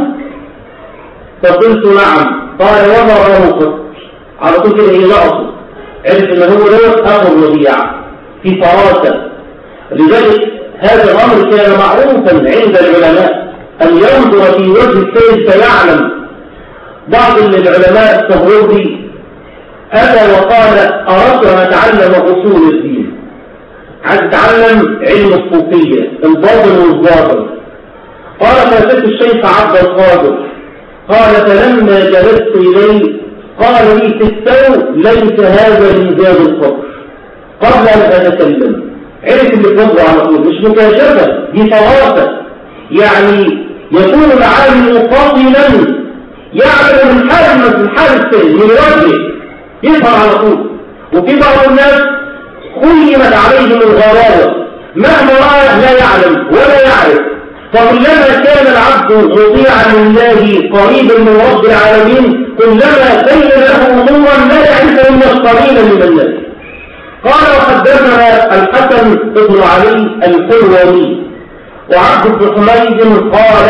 فقلت نعم. قال وما رأوك؟ على طول كده لقصه، عرف ان هو دوت أخو الربيع في فراسة. لذلك هذا الأمر كان معروفا عند العلماء أن ينظر في وجه السيد فيعلم. بعض العلماء السهروردي أتى وقال أردت أن أتعلم أصول الدين، عايز أتعلم علم الصوفية الباطن والظاهر. قال فأتيت الشيخ عبد القادر، قال فلما جلست إليه قال لي في السوء ليس هذا من باب القبر. قبل أن أتكلم عرف اللي قبره على طول، مش مكاشفة، دي فراسة. يعني يكون العالم فاضلا يعلم من حال السيد من وجهه يفهم على طول. وفي بعض الناس خيمت عليهم الغراوة، مهما رأى لا يعلم ولا يعرف. فكلما كان العبد مطيعا لله قريبا من رب العالمين كلما بين له امورا لا يعرفه الا قليلا من الناس. قال وحدثنا الحسن بن علي الحلواني وعبد بن حميد قال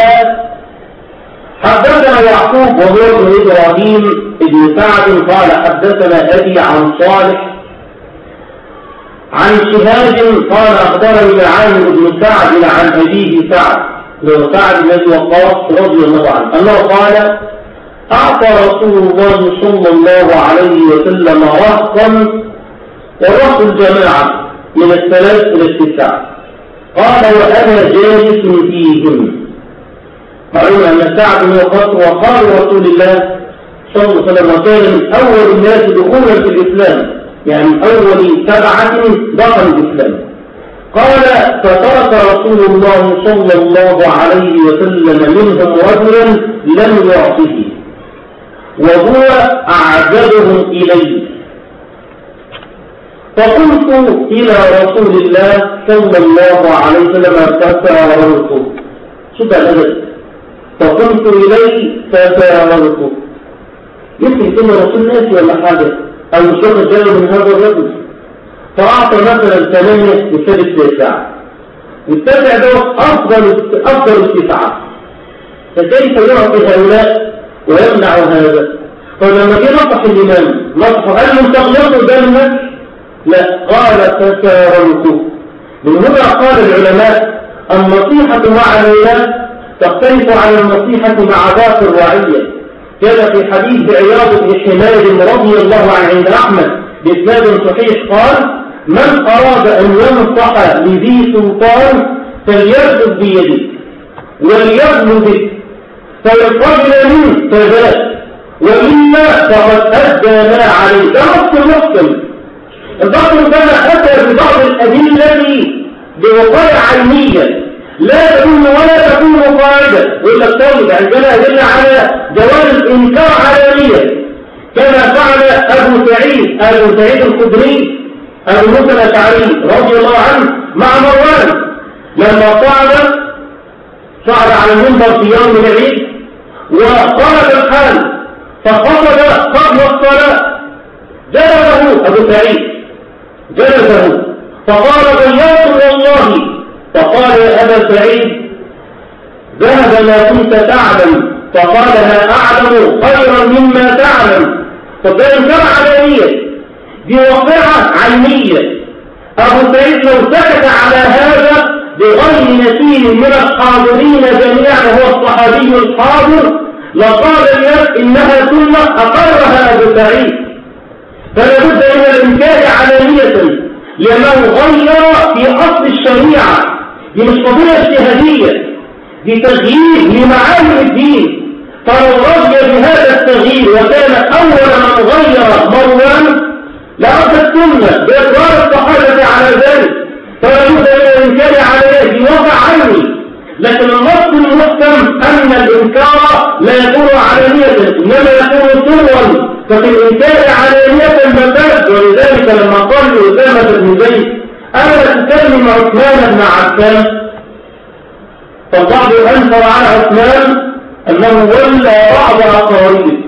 حدثنا يعقوب وهو ابن ابراهيم بن سعد قال حدثنا ابي عن صالح عن شهاد قال اخبرني عامر بن سعد عن ابيه سعد بن سعد بن وقاص رضي الله عنه انه قال اعطى رسول الله صلى الله عليه وسلم رهطا، والرهط الجماعه من 3 إلى 9. قال وانا جالس فيهم. معلوم ان سعد بن وقاص وقال رسول الله صلى الله عليه وسلم وكان من اول الناس دخولا في الاسلام، يعني أول 7 دخلوا الإسلام. قال فترك رسول الله صلى الله عليه وسلم منهم رجلا لم يعطه وهو أعجبهم إليه. فقلت إلى رسول الله صلى الله عليه وسلم فساررته. شوف الأدب، فقلت إليه فساررته. يمكن كل رسول ناسي ولا حاجة أو شخص جاء من هذا الرجل، فأعطى مثلا 8 وثالث 9، والتابع ده أفضل 9. فكيف يعطي هؤلاء ويمنع هذا؟ فلما جه نصح الإمام نصحه هل يستغلقوا قدام الناس؟ لا، قال فساررته. من هنا قال العلماء النصيحة مع الناس تختلف عن النصيحة مع باقي الرعية. كان في حديث عياض بن حمار رضي الله عنه عند أحمد بإسناد صحيح قال من أراد أن ينصح لذي سلطان فليأخذ بيده وليغل به فيقبل منه فذاك وإلا فقد أدى ما عليه. ده نص محكم. البعض كان أتى ببعض الأدلة بوقائع علمية لا تكون ولا تكون قاعدة. يقول لك طالب عندنا أدلة على جواز الإنكار علانية كما فعل أبو سعيد الخدري أبو موسى الأشعري رضي الله عنه مع مروان لما صعد على المنبر في يوم العيد وطلب الحال فخطب قبل الصلاة، جلسه أبو سعيد جلسه فقال غيرت والله. فقال يا أبا سعيد ذهب ما كنت تعلم، فقالها أعلم خيرا مما تعلم. فده إنكار علانية، دي واقعة علمية. أبو سعيد لو سكت على هذا بغير نسيل من الحاضرين جميعا وهو الصحابي الحاضر لقال الناس إنها سنة أقرها أبو سعيد. فلا بد من الإنكار علانية لأنه غير في أصل الشريعة. دي مش قضية اجتهادية، دي تغيير لمعالم الدين. فلو رضي بهذا التغيير وكان أول من غير مروان لأخذ السنة بإقرار الصحابة على ذلك. فلا بد من الإنكار عليه، دي واقع علمي. لكن النص المحكم أن الإنكار لا يكون علانية إنما يكون سرا، ففي الإنكار علانية مبادئ. ولذلك لما قال لأسامة بن زيد أنا تكلم عثمان بن عفان، فالبعض أنكر على عثمان أنه ولى بعض أقاربه.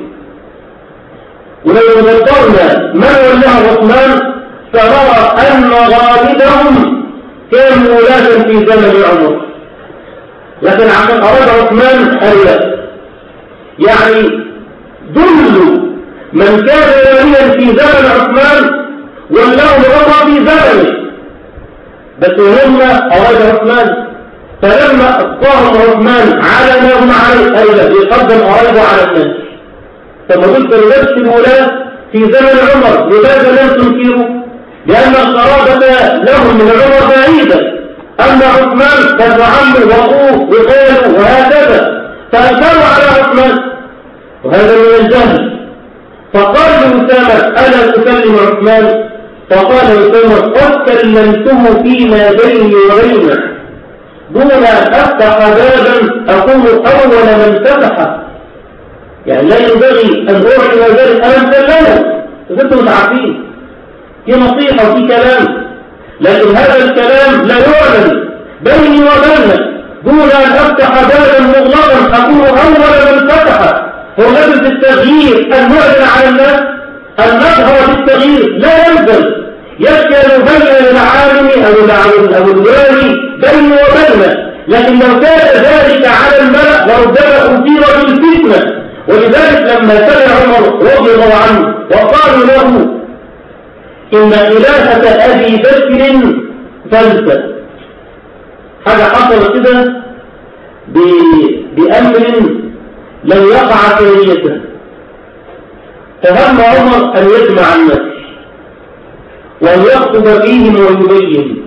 ولو نظرنا من ولاه عثمان فنرى أن غالبهم كانوا ولاة في زمن عمر، لكن عشان أراد عثمان ألا يعني دل من كان وليا في زمن عثمان ولاه عمر في زمنه، بس هم أراد عثمان. فلما أصطاهم عثمان على ما هم عليه ألا يقدم أرادوا على الناس. فما قلت لنفس الولاة في زمن عمر لماذا لم تنكروا؟ لأن القرابة لهم من عمر بعيدة، أما عثمان كان عمه وأخوه وخاله وهكذا، فأنكروا على عثمان وهذا من الجهل. فقال لأسامة ألا تكلم عثمان؟ فقال أسامة قد كلمته فيما بيني وبينه دون أن أفتح بابا أكون أول من فتحه. يعني لا ينبغي أن أعلن ذلك أنا مسلمه، فكنتم متعافين في نصيحة وفي كلام، لكن هذا الكلام لا يعلن بيني وبينك دون أن أفتح بابا مغلقا أكون أول من فتحه. هو لازم التغيير أن نعلن على الناس، أن نظهر بالتغيير لا ينزل يشكل بين العالم أو الوالي بيني وبينه. لكن لو كان ذلك على الملأ لربما أثير بالفتنة. ولذلك لما سمع عمر رضي الله عنه وقالوا له إن خلافة أبي بكر فلسة، حاجة حصل كده بأمر لن يقع ثانية، فهم عمر أن يجمع الناس وأن يخطب فيهم ويبين.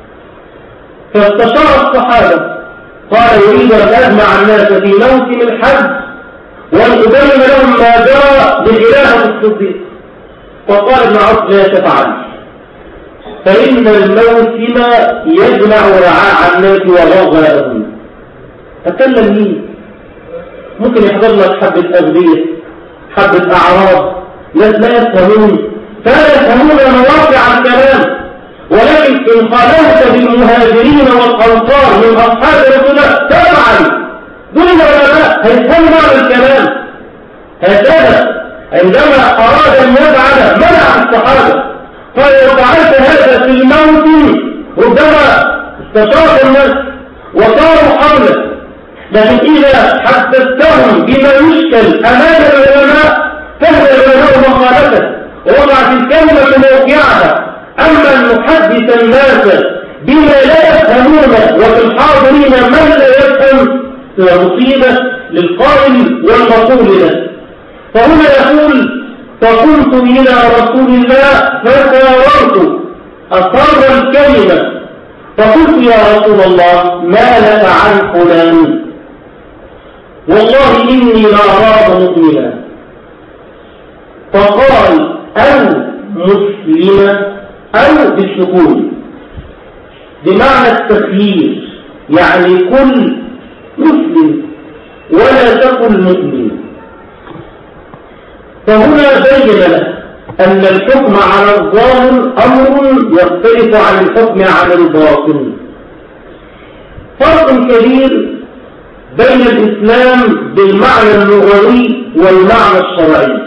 فاستشار الصحابة قال يريد أن أجمع الناس في موسم الحج وأن أبين لهم ما جرى بخلافة الصديق. فقال ابن عوف لا تفعل، فإن الموسم يجمع رعاع الناس وغاغرهم. أتكلم مين؟ ممكن يحضر لك حبة أغذية، حبة أعراض، ناس لا يفهمون، فلا يفهمون مواقع الكلام. ولكن إن خالفت بالمهاجرين والأنصار من أصحاب رسول الله تفعل دون العلماء هيفهموا معنى الكلام. هكذا عندما أراد أن يفعل منع الصحابة، قال لو فعلت هذا في الموت ربما استشار الناس وصاروا حوله. لكن إذا حدثتهم بما يشكل أمام العلماء فهم العلماء مخالفته ووضعت الكلمة موقعها. أما أن نحدث الناس بما لا يفهمون وفي الحاضرين من لا يفهم مصيبة للقائل والمقول له. فهنا يقول فقلت إلى رسول الله فساورت أصر الكلمة فقلت يا رسول الله ما لك عن فلان والله إني لأراه مؤمنا. فقال أو مسلما أو بالسكون بمعنى التخيير، يعني كل مسلم ولا تكن مؤمن. فهنا بين له أن الحكم على الظاهر أمر يختلف عن الحكم على الباطن. فرق كبير بين الإسلام بالمعنى اللغوي والمعنى الشرعي.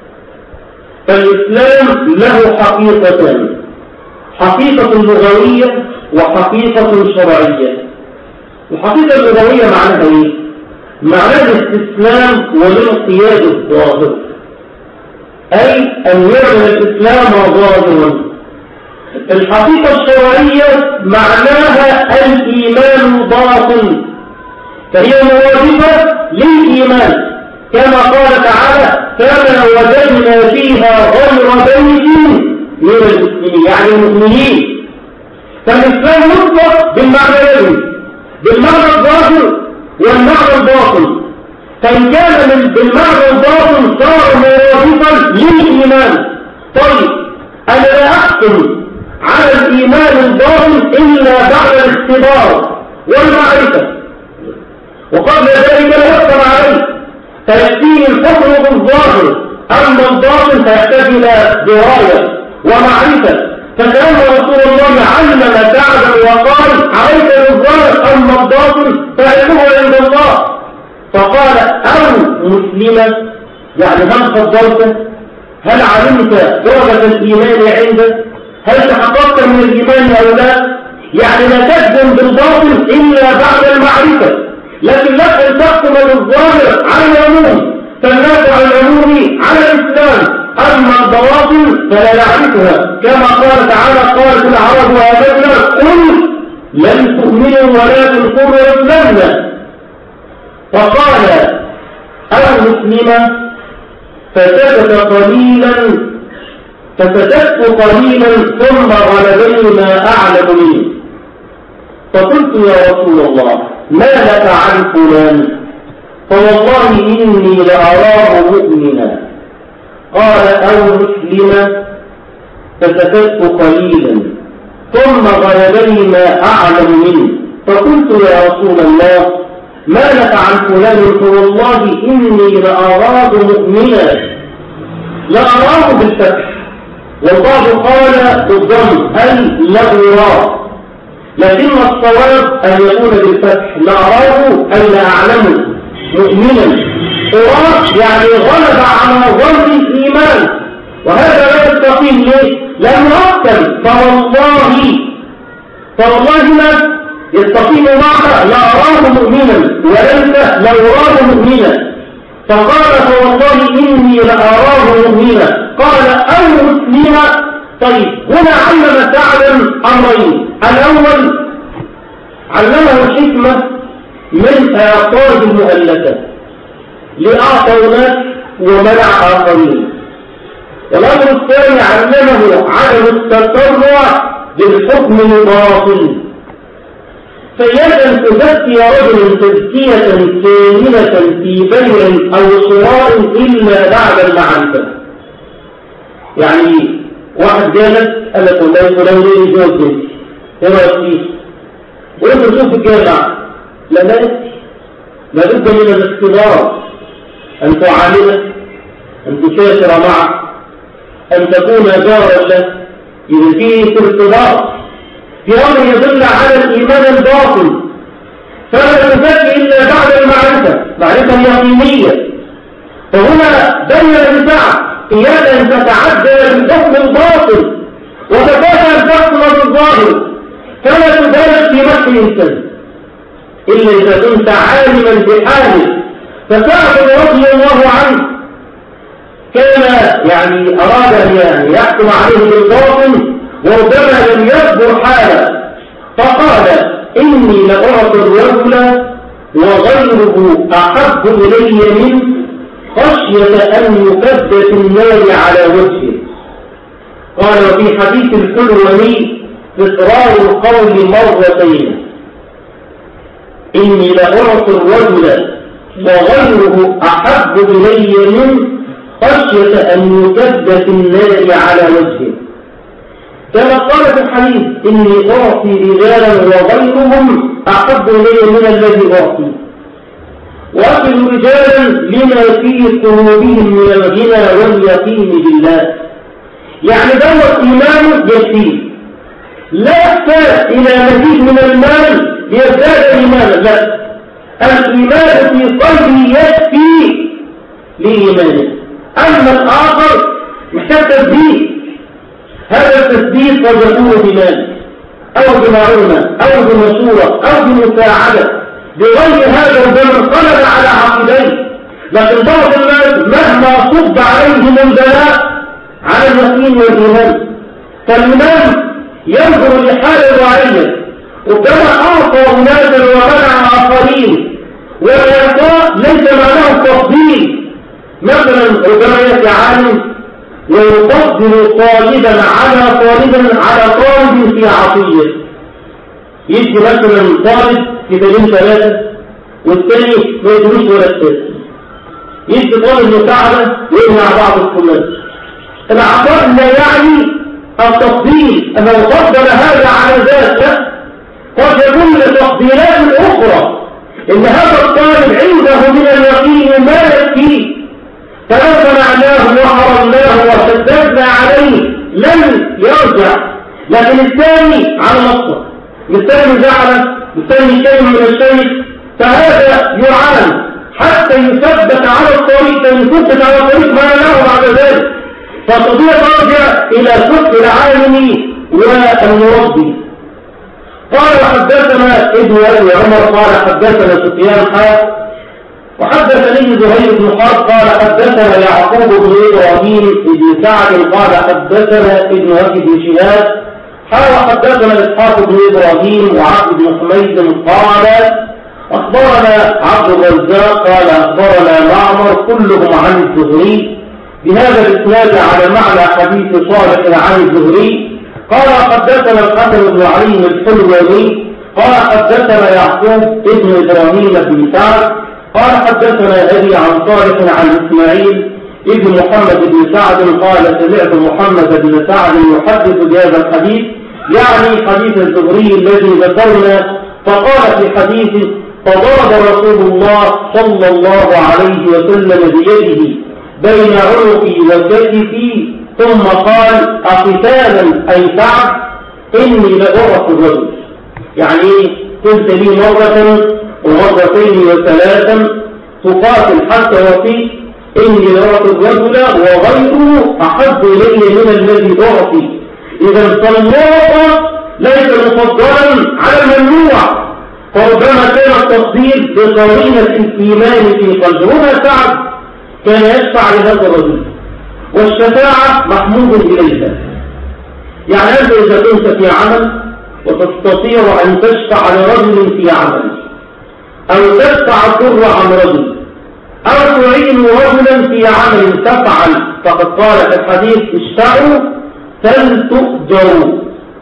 فالإسلام له حقيقتان: حقيقة لغوية وحقيقة شرعية. الحقيقة اللغوية معناها ايه؟ معناها الاستسلام والانقياد الظاهر، أي أن يعمل الإسلام ظاهرا. الحقيقة الشرعية معناها الإيمان الباطن، فهي موافقة للإيمان كما قال تعالى: فما وجدنا فيها غير بيت من المسلمين، يعني المؤمنين. فالإسلام مطلق بالمعنيين، بالمعنى الظاهر والمعنى الباطن. فإن كان بالمعنى الباطن صار موافقا للإيمان. طيب أنا لا أحكم على الإيمان الباطن إلا بعد الاختبار والمعرفة، وقبل ذلك لا يحكم عليه، فيأتيه الحكم بالظاهر، أما الباطن فيحتاج إلى دراية ومعرفة. فكان رسول الله علم سعدا وقال: عليك بالظاهر، أما الباطن فعلمه عند الله. فقال: أو مسلمة، يعني هل فضلت؟ هل علمت درجة الإيمان عندك؟ هل تحققت من الإيمان أو لا؟ يعني لا تجزم بالباطن إلا بعد المعرفة، لكن لا أن تحكم بالظاهر على العموم، فالناس على العموم على الإسلام، أما البواطن فلا نعرفها، كما قال تعالى: قالت العرب آمنا قل لم تؤمنوا ولكن قولوا أسلمنا. فقال: أو مسلمة، فسكت قليلا ثم غلبني ما أعلم منه. فقلت: يا رسول الله، ما لك عن فلان؟ فوالله إني لأراه مؤمنا. قال: أو مسلما. فسكت قليلا ثم غلبني ما أعلم منه. فقلت: يا رسول الله، ما لك عن فلان؟ فوالله إني لأراه مؤمنا. لأراه بالفتح، والبعض قال بالضم أي لأراه، لكن الصواب أن يكون بالفتح: لأراه أي لأعلمه مؤمنا. أراه يعني غلب على ظن الإيمان، وهذا لا يستقيم. ليه؟ لأنه أحكم فوالله ما يستقيم معها لأراه مؤمنا وليس لأراه مؤمنا. فقال: فوالله إني لأراه مؤمنا. قال: أو مسلما. طيب هنا علم سعدا أمرين: الأول علمه الحكمة من إعطاء المؤلفات، لأعطوا ناس ومنع آخرين. والأمر الثاني علمه عدم التسرع بالحكم الباطل. فإياك أن تزكي رجل تزكية كاملة في بيع أو شراء إلا بعد المعرفة. يعني واحد جالك قال لك: والله فلان ليه يجوز بنتي، ايه رأيك فيه؟ وانت تشوف الجامعة، لا نأتي، لابد من الاختبار، أن تعامله، أن تشاشر معه، أن تكون جارا له. إذا فيه ارتباط في أمر يدل على الإيمان الباطن، فلا تزكي إلا بعد المعرفة، معرفة يقينية. فهنا بين بسعة: إياك أن تتعدى بالحكم الباطن وتكافئ الحكم بالظاهر، فلا تبالغ في مدح الإنسان إلا إذا كنت عالما بحاله. فسعد رضي الله عنه كان يعني أراد أن يحكم عليه بالباطن، وربما لم يصبر حاله، فقال: إني لأعطي الرجل وغيره أحب إلي منه خشية أن يكب في النار على وجهه. قال: وفي حديث الحلواني: تكرار القول مرتين. إني لأعطي الرجل وغيره أحب إلي منه خشية أن يكب في النار على وجهه. كما قال في الحديث: إني أعطي رجالا وغيرهم أحب إلي من الذي أعطي، وأخذ رجالا لما في قلوبهم من الغنى واليقين بالله. يعني دوت إيمان يكفيه، لا يحتاج إلى مزيد من المال ليزداد إيمانا، لا، الإيمان في قلبه يكفي لإيمانه. أما الآخر محتاج تثبيت، هذا التثبيت قد يكون بمال أو بمعونة أو بمشورة أو بمساعدة، بغير هذا الزمن انقلب على عقبيه. لكن بعض الناس مهما صب عليه من بلاء على اليقين والإيمان، فالإمام ينظر لحال الرعية، وكما أعطى أناسا ومنع آخرين، والإعطاء ليس معناه تفضيل. مثلا ربما يأتي عالم ويفضل طالبا على طالب في عطية، يجي مثلا طالب كتابين 3 والثاني ما يدروش ولا الثالث، يجي طالب مساعدة ويمنع بعض الطلاب. العطاء لا يعني التفضيل أنه فضل هذا على ذاك، قد يكون لتفضيلات أخرى إن هذا الطالب عنده من اليقين ما يكفيه، فلو منعناه وحرمناه وشددنا عليه لن يرجع. لكن الثاني على نصه، الثاني زعل، الثاني شيء من الشيء، فهذا يعان حتى يثبت على الطريق، فيثبت على الطريق ما له بعد ذلك، فتضيع ترجع إلى فقه العالم والمربي. قال حدثنا ابن أبي عمر قال حدثنا سفيان وحدثني زهير بن حرب قال حدثنا يعقوب بن إبراهيم بن سعد قال حدثنا ابن أبي بن شهاب وحدثنا إسحاق بن إبراهيم وعبد بن حميد قال أخبرنا عبد الرزاق قال أخبرنا معمر كلهم عن الزهري بهذا الإسناد على معنى حديث صالح عن الزهري. قال حدثنا الحسن بن علي الحلواني قال حدثنا يعقوب ابن إبراهيم بن سعد قال حدثنا أبي عن صالح عن إسماعيل ابن محمد بن سعد قال سمعت محمد بن سعد يحدث بهذا الحديث، يعني حديث الزهري الذي ذكرنا. فقال في حديثه فضرب رسول الله صلى الله عليه وسلم بيده بين عنقي وكتفي ثم قال أقتالا أي سعد إني لأعرف الرجل، يعني قلت لي مرة ومرتين وثلاثا تقاتل حتى وفي إني لأعرف الرجل وغيره أحب إلي من الذي أعطي. إذا فالله ليس مفضلا على الممنوع، فربما كان التفضيل بقرينة الإيمان في قلبه. هنا سعد كان يشفع لهذا الرجل، والشفاعة محمود إليها. يعني أنت إذا كنت في عمل وتستطيع أن تشفع لرجل في عمل، أو تدفع الضر عن رجل، أو تعين رجلا في عمل تفعل، فقد قال في الحديث اشفعوا فلتؤجروا،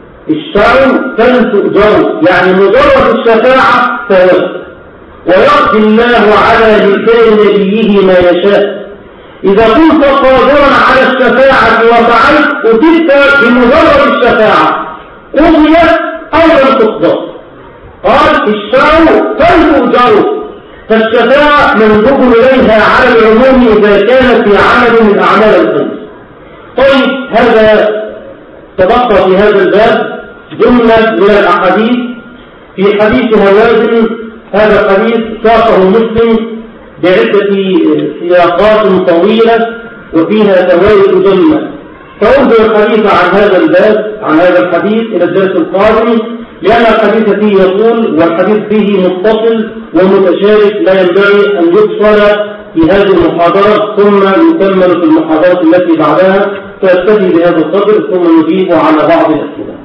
اشفعوا فلتؤجروا، يعني مجرد الشفاعة ثواب، ويقضي الله على لسان نبيه ما يشاء. إذا كنت قادرا على الشفاعة وفعلت أتيت بمجرد الشفاعة، قضيت أو لم تقضى. قال اشفعوا فلتؤجروا، فالشفاعة منذوب إليها على العموم إذا كان في عمل من أعمال الخير. طيب هذا تبقى في هذا الباب جملة من الأحاديث. في حديث هوازن، هذا الحديث ساقه مسلم بعدة سياقات طويلة وفيها فوائد جمة، فأرجو الحديث عن هذا الباب عن هذا الحديث إلى الدرس القادم، لأن الحديث فيه يطول والحديث فيه متصل ومتشابك، لا ينبغي أن يفصل في هذه المحاضرة ثم يكمل في المحاضرات التي بعدها. فأستدي بهذا القدر ثم نجيب على بعض الأسئلة.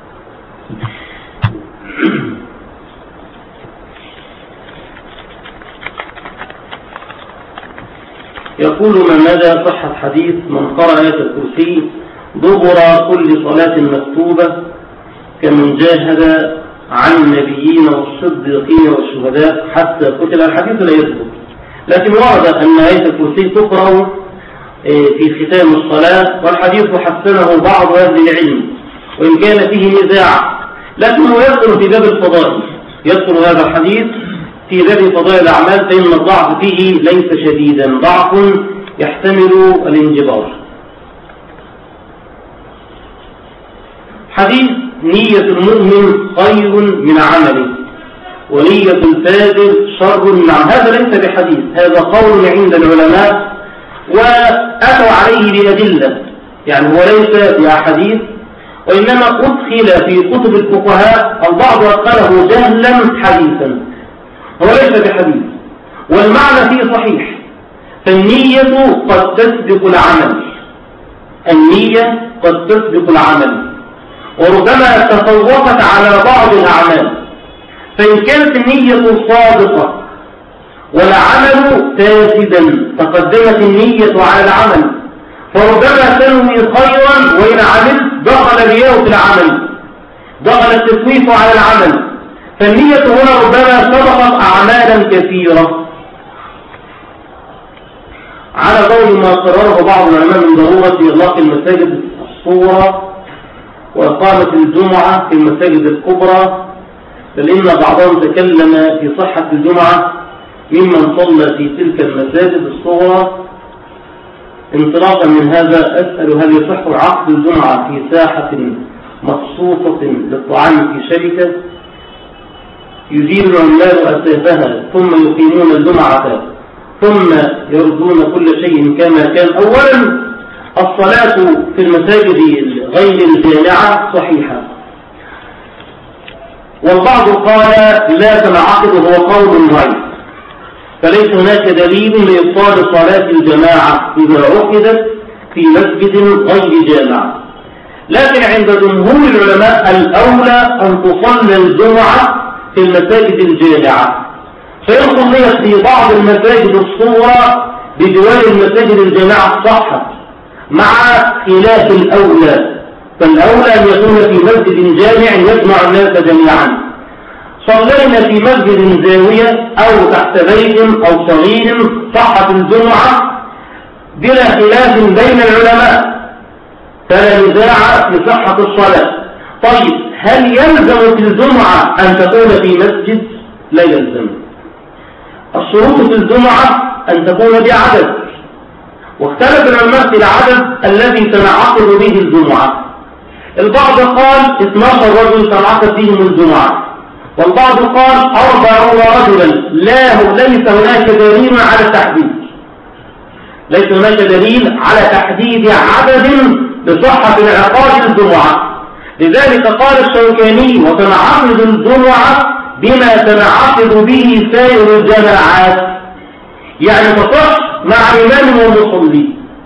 يقول من مدى صحة حديث من قرأ آية الكرسي دبر كل صلاة مكتوبة كمن جاهد عن النبيين والصديقين والشهداء حتى قتل؟ الحديث لا يثبت، لكن ورد أن آية الكرسي تقرأ في ختام الصلاة، والحديث حسنه بعض أهل العلم وإن كان فيه نزاع، لكنه يدخل في باب الفضائل، يدخل هذا الحديث في باب فضائل الأعمال، فإن الضعف فيه ليس شديدا، ضعف يحتمل الانجبار. حديث نية المؤمن خير من عمله ونية الفاجر شر من عمله، هذا ليس بحديث، هذا قول عند العلماء وأتوا عليه بأدلة، يعني هو ليس بأحاديث، وإنما أدخل في كتب الفقهاء البعض أدخله جهلا حديثا، هو ليس بحديث والمعنى فيه صحيح. فالنية قد تسبق العمل، النية قد تسبق العمل، وربما تفوقت على بعض الأعمال، فإن كانت النية صادقة والعمل فاسدا تقدمت النية على العمل، فربما تنوي خيرا وإن عملت دخل الرياء في العمل، دخل التسويف على العمل، فالنية هنا ربما سبقت أعمالا كثيرة، على قول ما قرره بعض العلماء من ضرورة إغلاق المساجد الصغرى وإقامة الجمعة في المساجد الكبرى، بل إن بعضهم تكلم في صحة الجمعة ممن صلى في تلك المساجد الصغرى. انطلاقا من هذا أسأل، هل يصح عقد الجمعة في ساحة مخصوصة للطعام في شركة يزيل العمال أساسها ثم يقيمون الجمعة ثم يردون كل شيء كما كان؟ أولا الصلاة في المساجد غير الجامعة صحيحة، والبعض قال لا تنعقد، وهو قول ضعيف، فليس هناك دليل لإبطال صلاة الجماعة إذا عقدت في مسجد غير جامع. لكن عند جمهور العلماء الأولى أن تصلى الجمعة في المساجد الجامعة، فإن صليت في بعض المساجد الصغرى بجوار المساجد الجامعة صحت، مع خلاف الأولى، فالأولى أن يكون في مسجد جامع يجمع الناس جميعا. صلينا في مسجد زاوية أو تحت بيت أو صغير صحت الجمعة بلا خلاف بين العلماء، فلا نزاع في صحة الصلاة. طيب هل يلزم في الجمعة أن تكون في مسجد؟ لا يلزم. الشروط في الجمعة أن تكون بعدد، واختلف العلماء في العدد الذي تنعقد به الجمعة. البعض قال 12 رجل تنعقد بهم الجمعة، والبعض قال 40 رجلا. ليس هناك دليل على تحديد، ليس هناك دليل على تحديد عدد لصحة انعقاد الجمعة. لذلك قال الشوكاني وتنعقد الجمعة بما تنعقد به سائر الجماعات، يعني تصح مع إمام ومصلي،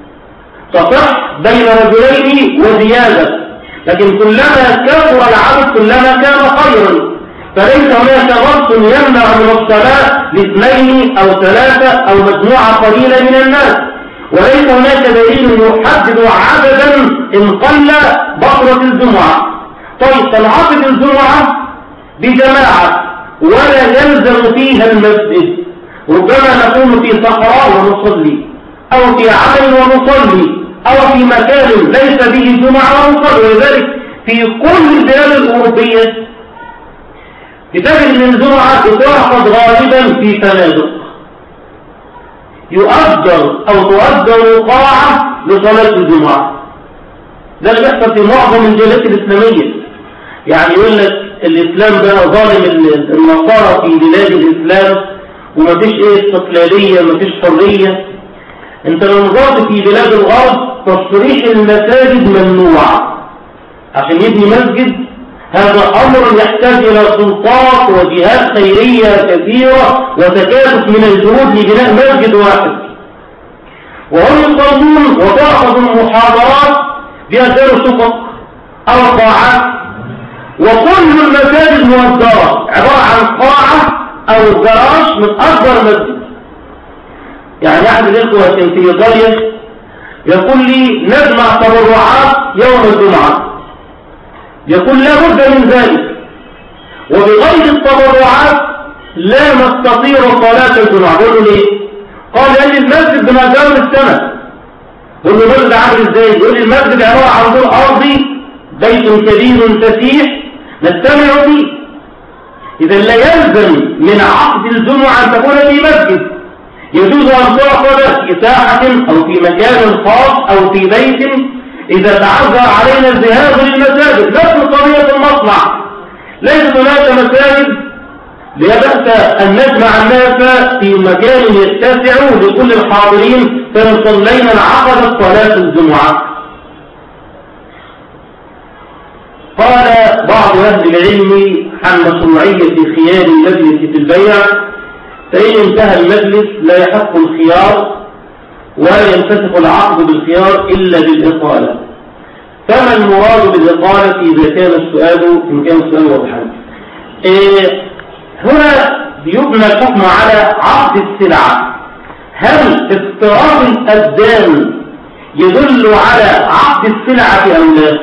تصح بين رجلين وزيادة، لكن كلما كثر العدد كلما كان خيرا. فليس هناك نص يمنع من الصلاة لاثنين أو ثلاثة أو مجموعة قليلة من الناس، وليس هناك دليل يحدد عددا إن قل بطلة الجمعة. طيب تنعقد الجمعة بجماعة ولا يلزم فيها المسجد، ربما نكون في صحراء ونصلي، أو في عمل ونصلي، أو في مكان ليس به جمعة ونصلي. ولذلك في كل البلاد الأوروبية بتجد من الجمعة تعقد غالبا في فنادق، يؤجر أو تؤجر قاعة لصلاة الجمعة. ده اللي بيحصل في معظم الجاليات الإسلامية. يعني يقول لك الإسلام ده ظالم النصارى في بلاد الإسلام ومفيش استقلالية، مفيش حرية. انت لو نظرت في بلاد الغرب تصريح المساجد ممنوع، عشان يبني مسجد هذا أمر يحتاج إلى سلطات وجهات خيرية كثيرة وتكاتف من الجهود لبناء مسجد واحد. وهم يصلون وتأخذ المحاضرات بأسئلة شقق أو قاعات، وكل المساجد مؤجرة عبارة عن قاعة أو جراج من أكبر مسجد. يعني أحد الإخوة كان في إيطاليا يقول لي نجمع تبرعات يوم الجمعة، يقول لا بد من ذلك، وبغير التبرعات لا نستطيع صلاة الجمعة. قلوا ليه؟ قال لأن المسجد بنجار السنة. قلوا له المسجد عامل ازاي؟ يقول لي المسجد عبارة عن دور أرضي، بيت كبير فسيح نستمع فيه. إذا لا يلزم من عقد الجمعة أن تكون في مسجد، يجوز أن تعقد في ساحة أو في مكان خاص أو في بيت إذا تعذر علينا الذهاب للمساجد نفس قضية المصنع، ليس هناك مساجد لا بأس أن نجمع الناس في مكان يتسع لكل الحاضرين فإن صلينا انعقدت صلاة الجمعة. قال بعض أهل العلم عن مشروعية خيار المجلس في البيع، فإن انتهى المجلس لا يحق الخيار ولا ينفتح العقد بالخيار إلا بالإطالة. فما المراد بالإطالة إذا كان السؤال واضحا؟ هنا يبنى الحكم على عقد السلعة. هل افتراض الأبدان يدل على عقد السلعة أو لا؟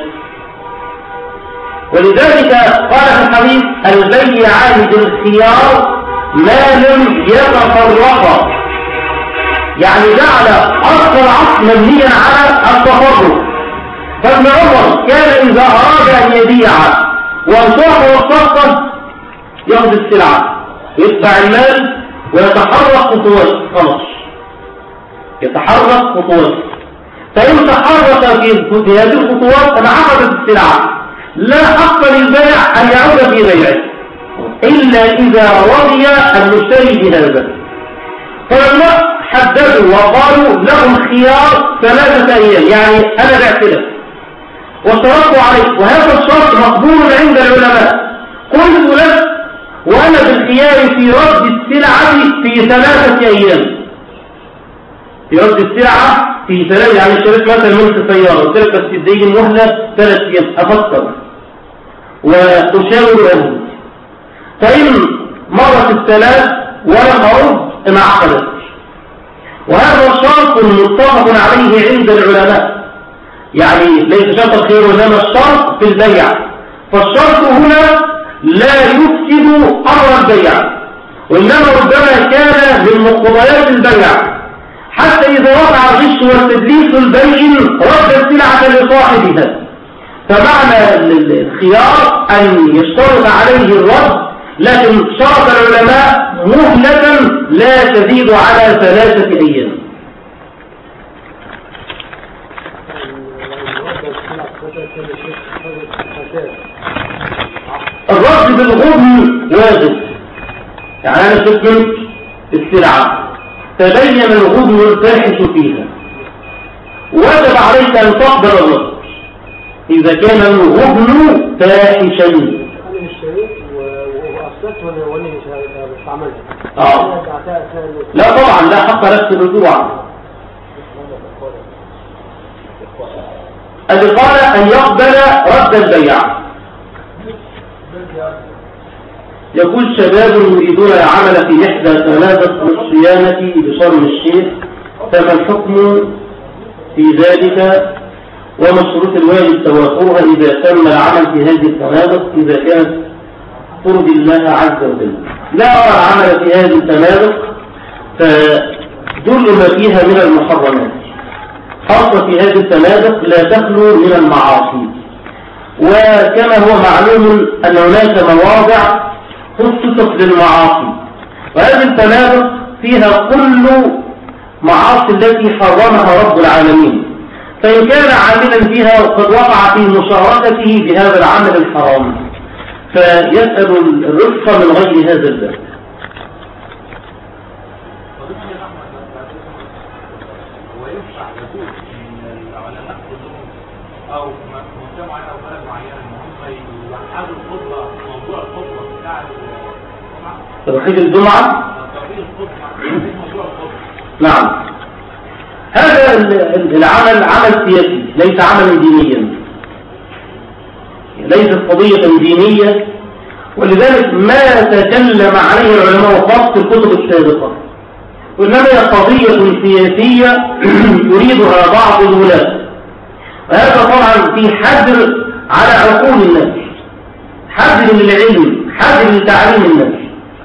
ولذلك قال في الحديث البيعان بالخيار ما لم يتفرقا، يعني جعل أصل العقد مبنيا على التفرق. فابن عمر كان إذا أراد أن يبيع وانصاف والصفقة يأخذ السلعة ويدفع المال ويتحرك خطوات، خلاص يتحرك خطوات. فإن تحرك في هذه الخطوات انعقدت السلعة، لا حق للبائع أن يعود في بيعه إلا إذا رضي المشتري بهذا. فلما حددوا وقالوا لهم خيار 3 أيام، يعني أنا بعت لك واشترطوا عليك، وهذا الشرط مقبول عند العلماء. قلت لك وأنا بالخيار في رد السلعة في 3 أيام، في رد السلعة في 3، يعني اشتريت مثلا منك سيارة قلت لك بس تديني مهلة 3 أيام أفكر وأشاور أهلي، فإن مرت 3 ولم أرد انعقدت. وهذا الشرط متفق عليه عند العلماء، يعني ليس شرط الخير وإنما الشرط في البيع. فالشرط هنا لا يفسد أمر البيع، وإنما ربما كان من مقتضيات البيع، حتى إذا وقع الغش والتدليس البين رد السلعة لصاحبها. فمعنى الخيار أن يشترط عليه الرد، لكن شرط العلماء مهلة لا تزيد على 3 أيام. الرد بالغبن واجب، يعني أنا شفت منك السلعة تبين الغبن الفاحش فيها، وجب عليك أن تقبل الرد إذا كان الغبن فاحشا. لا طبعا لا حق لك الرجوع. الذي قال أن يقبل رد البيع. يقول شباب يريدون العمل في إحدى ثلاثة الصيانة بشرم الشيخ، فما الحكم في ذلك وما شروط الواجب توافرها إذا تم العمل في هذه الفنادق إذا كانت ترضي الله عز وجل؟ لا أرى العمل في هذه الفنادق، فدل ما فيها من المحرمات، خاصة في هذه الفنادق لا تخلو من المعاصي. وكما هو معلوم أن هناك مواضع خصصت للمعاصي، وهذه الفنادق فيها كل معاصي التي حرمها رب العالمين، فإن كان عاملا فيها وقد وقع في مشاركته بهذا العمل الحرام فيسأل الرزق من غير هذا الباب. أو مجتمع أو بلد معينة إن هم يحدوا الخطبة، موضوع الخطبة بتاع توحيد الجمعة. موضوع الخطبة. نعم، هذا العمل عمل سياسي ليس عملا دينيا، ليست قضية دينية، ولذلك ما تكلم عليه العلماء خاصة في الكتب السابقة، وإنما هي قضية سياسية يريدها بعض الولاة. وهذا طبعا في حجر على عقول الناس، حجر للعلم، حجر لتعليم الناس.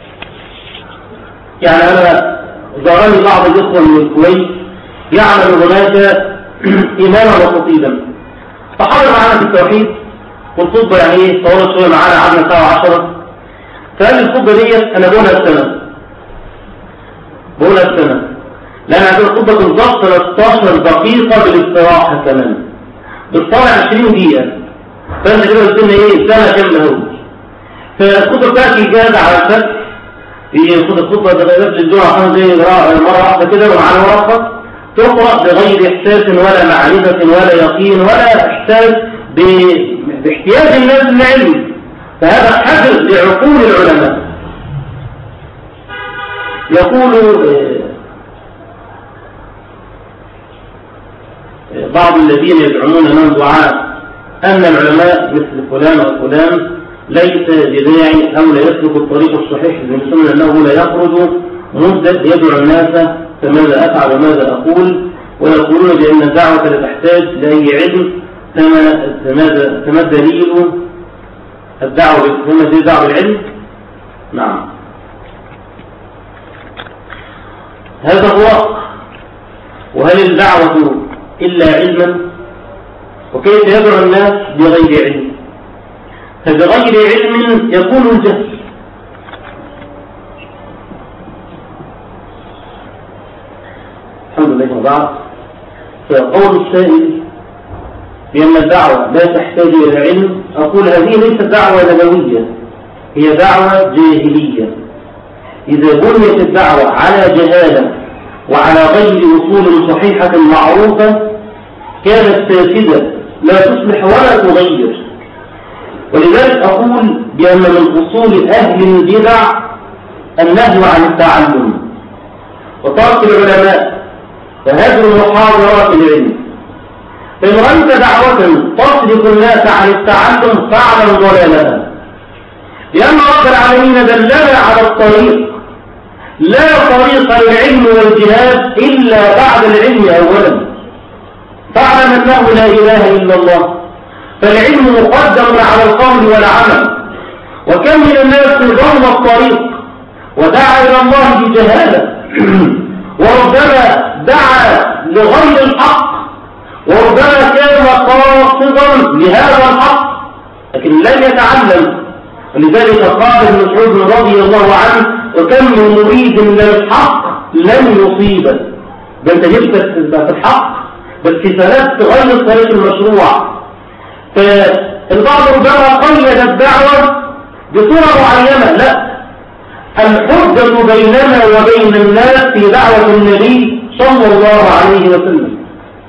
يعني أنا زارني بعض الإخوة من الكويت يعمل هناك إماما وخطيبا، فحضر معنا في التوحيد والخطبة يعني ايه طولت شوية معانا، قعدنا ساعة 10. فقال لي الخطبة ديت أنا بقولها السنة لأن هذه الخطبة بالضبط 13 دقيقة بالاستراحة كمان، بالطبع 20 دقيقة، فأنت كده قلت لنا إيه سنة كاملة أهو. فالخطبة بتاعتي جاهزة على الفتح، خد الخطبة قبل الجمعة 5 دقايق مرة واحدة كده ومعانا ورقة، تقرأ بغير إحساس ولا معرفة ولا يقين ولا إحساس باحتياج الناس للعلم، فهذا حجر لعقول العلماء. يقول بعض الذين يزعمون من دعاء أن العلماء مثل فلان وفلان ليس بداعي أو لا يسلك الطريق الصحيح من سنة أنه لا يخرج مدة يدعو الناس فماذا أفعل وماذا أقول، ويقولون بأن الدعوة لا تحتاج لأي علم، فما دليل الدعوة بالعلم؟ نعم، هذا هو. وهل الدعوة إلا علما؟ وكيف يدعو الناس بغير علم؟ فبغير علم يكون الجهل. الحمد لله وبعد. فقول السائل بأن الدعوة لا تحتاج إلى علم، أقول هذه ليست دعوة نبوية، هي دعوة جاهلية. إذا بنيت الدعوة على جهالة وعلى غير أصول صحيحة معروفة كانت فاسدة لا تصلح ولا تغير. ولذلك أقول بأن من أصول أهل البدع النهي عن التعلم وترك العلماء وهجر محاضرات العلم. فإن رأيت دعوة تصرف الناس عن التعلم فاعلم ضلالها، لأن رب العالمين دلنا على الطريق، لا طريق للعلم والجهاد إلا بعد العلم أولا. فاعلم أنه لا إله إلا الله، فالعلم مقدم على القول والعمل. وكم من الناس ضل الطريق ودعا إلى الله بجهالة، وربما دعا لغير الحق، وربما كان قاصدا لهذا الحق لكن لم يتعلم. ولذلك قال ابن مسعود رضي الله عنه: وكم من مريد للحق لن يصيبه. ده انت جبت في الحق بس سلكت غير الطريق المشروع. فالبعض ربما قيد الدعوة بصورة معينة، لا، الحجة بيننا وبين الناس في دعوة النبي صلى الله عليه وسلم.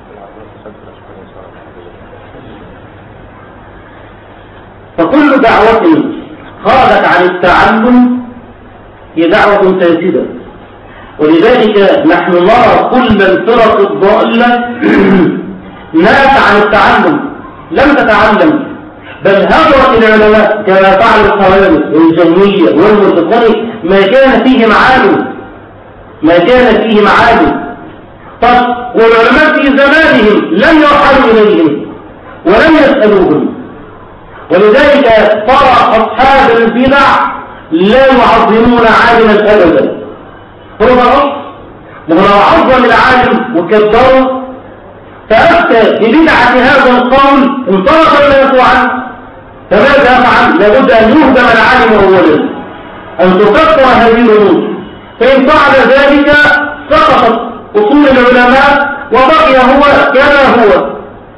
فكل دعوة خرجت عن التعلم هي دعوة فاسدة. ولذلك نحن نرى كل الفرق الضالة نهت عن التعلم، لم تتعلم، بل هجرت العلماء كما فعل الخوارج والجهمية والمعتزلة ما كان فيه معالم. طب والعلماء في زمانهم لم يرحلوا إليهم ولم يسألوهم. ولذلك ترى أصحاب البدع لا يعظمون عالما أبدا. هو رأس وهو عظم العالم وكبره فأفتى ببدعة هذا القول انطلق الناس عنه. فماذا يفعل؟ لابد أن يهدم العالم أولا، أن تكفر هذه الأمور. فإن فعل ذلك سقطت أصول العلماء وبقي هو كما هو.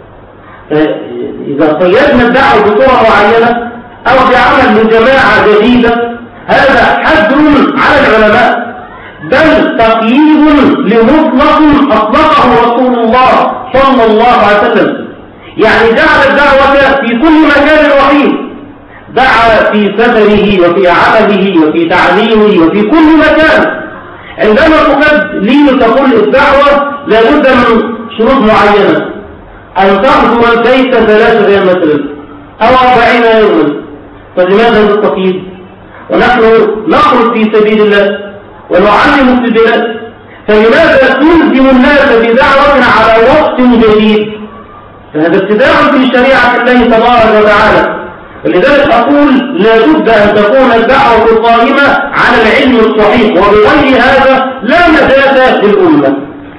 إذا قيدنا الدعوة بصورة معينة أو بعمل لجماعة جديدة هذا حد على العلماء، بل تقييد لمطلق أطلقه رسول الله صلى الله عليه وسلم. يعني جعل الدعوة في كل مكان وحيد، دعا في سفره وفي عمله وفي تعليمه وفي كل مكان. عندما تقدم تقول الدعوة لابد من شروط معينة، أن تحضر البيت 3 أيام مثلا أو 40 يوما. فلماذا هذا التقييد؟ ونحن نخرج في سبيل الله ونعلم في البلاد، فلماذا تلزم الناس بدعوة على وقت جديد؟ فهذا ابتداع في شريعة الله تبارك وتعالى. ولذلك أقول لا بد أن تكون الدعوة قائمة على العلم الصحيح، وبغير هذا لا نجاة للأمة.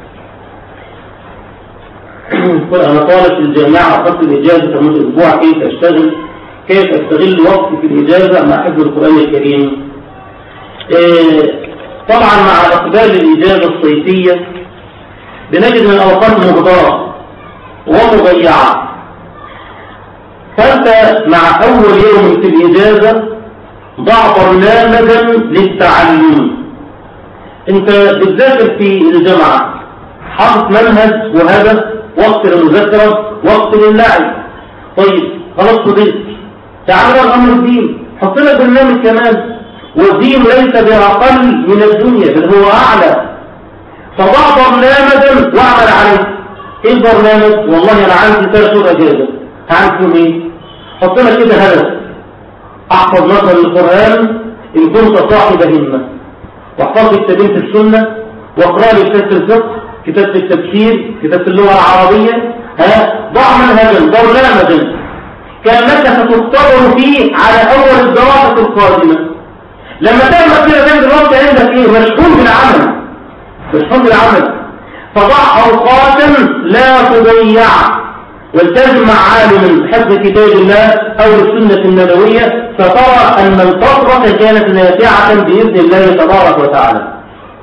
أنا طالب في الجامعة أخذت الإجازة منذ أسبوع، كيف أستغل وقتي في الإجازة مع حفظ القرآن الكريم. طبعا مع إقبال الإجازة الصيفية بنجد من الأوقات مهدرة ومضيعة. فأنت مع أول يوم في الإجازة ضع برنامجا للتعلم. أنت بتذاكر في الجامعة، حاطط منهج وهدف، وقت للمذاكرة، وقت للعب. طيب خلاص فضيت، تعال الأمر الدين، حط لك برنامج كمان، والدين ليس بأقل من الدنيا بل هو أعلى. فضع برنامجا واعمل عليه. ايه البرنامج؟ والله انا عندي 3 شهور اجازه، هعمل فيهم ايه؟ حط لك كده هدف، احفظ مثلا القران ان كنت صاحب همه، واحفظ كتابين في السنه، واقرا لي كتاب الفقه، كتاب في التفسير، كتاب في اللغه العربيه. ضع منهجا برنامجا كانك ستختبر فيه على اول الدراسه القادمه. لما تعمل كده زي دلوقتي عندك ايه؟ مشغول بالعمل، مشغول بالعمل. فضع أوقاتا لا تضيع، والتزم مع عالم حفظ كتاب الله أو السنة النبوية، فترى أن الفترة كانت نافعة بإذن الله تبارك وتعالى.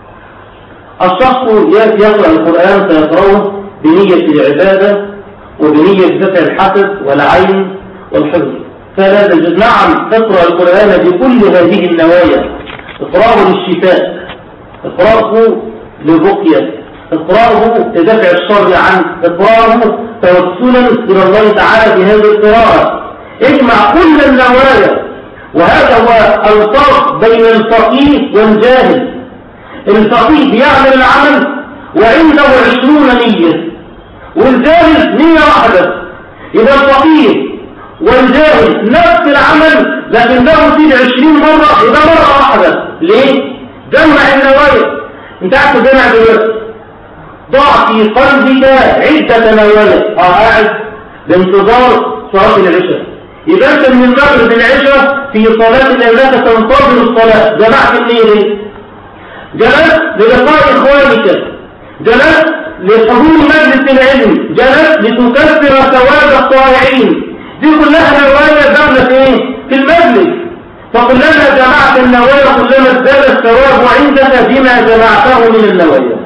الشخص يقرأ القرآن فيقرأه بنية العبادة وبنية دفع الحسد والعين والحفظ، فلا تجد. نعم تقرأ القرآن بكل هذه النوايا، اقرأه للشفاء، اقرأه للرقية، اقرأه لدفع الشر عنه، اقرأه توسلا إلى الله تعالى بهذه القراءة. اجمع كل النوايا، وهذا هو الفرق بين الفقيه والجاهل. الفقيه بيعمل العمل وعنده 20 نية، والجاهل 100 واحدة. إذا الفقيه والجاهل نفس العمل لكن ده يصيب 20 مرة، إذا مرة واحدة. ليه؟ جمع النوايا. انت قاعد تجمع دلوقتي، ضع في قلبك عدة نوايا. قاعد بانتظار صلاة العشاء، يبقى انت من المغرب للعشاء في صلاة العشاء تنتظر الصلاة. جمعت النية دي، جلست للقاء إخوانك، جلست لحضور مجلس العلم، جلست لتكثر ثواب الطائعين. دي كلها نوايا داخلة في المجلس. فكلما جمعت النوايا كلما ازداد الثواب عندك بما جمعته من النوايا.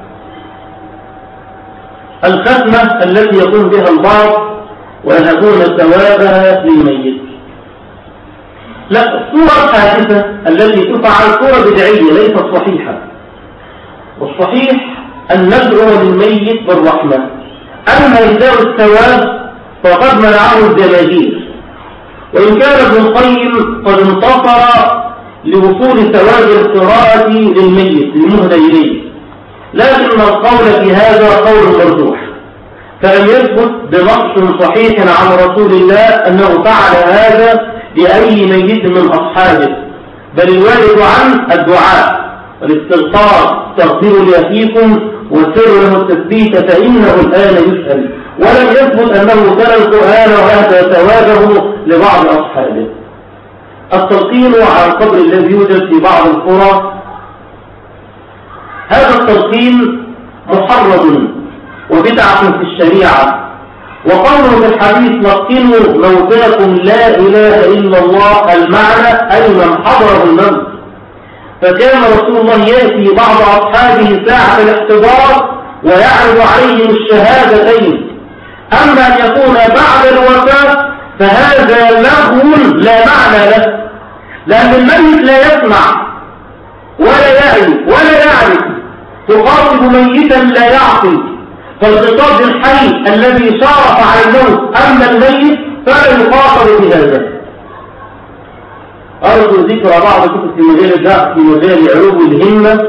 الختمة التي يقوم بها البعض ويهبون ثوابها للميت. لا، الصورة الحادثة التي تفعل صورة بدعية ليست صحيحة. والصحيح أن ندعو للميت بالرحمة. أما إيجاب الثواب فقد منعه الجماهير، وإن كان ابن القيم قد انتصر لوصول ثواب القراءة للميت المهدى إليه، لكن القول في هذا قول مرجوح، فلم يثبت بنص صحيح عن رسول الله أنه فعل هذا لأي ميت من أصحابه، بل الوارد عن الدعاء والاستغفار، استغفروا لأخيكم وسروا له التثبيت فإنه الآن يسأل. ولم يثبت أنه تلا القرآن وأهدى ثوابه لبعض أصحابه. التلقين على القبر الذي يوجد في بعض القرى، هذا التلقين محرم وبدعة في الشريعة. وقوله في الحديث لقنوا موتاكم لا إله إلا الله، المعنى أي من حضره الموت. فكان رسول الله يأتي بعض أصحابه ساعة الاحتضار ويعرض عليهم الشهادتين. أما أن يكون بعد الوفاة فهذا لغو لا معنى له، لأن الميت لا يسمع ولا يعي ولا يعرف. تخاطب ميتا لا يعقل، فالخطاب الحي الذي شارف على الموت. أما الميت فلا يخاطب بهذا. أرجو ذكر بعض كتب في مجال علو الهمة.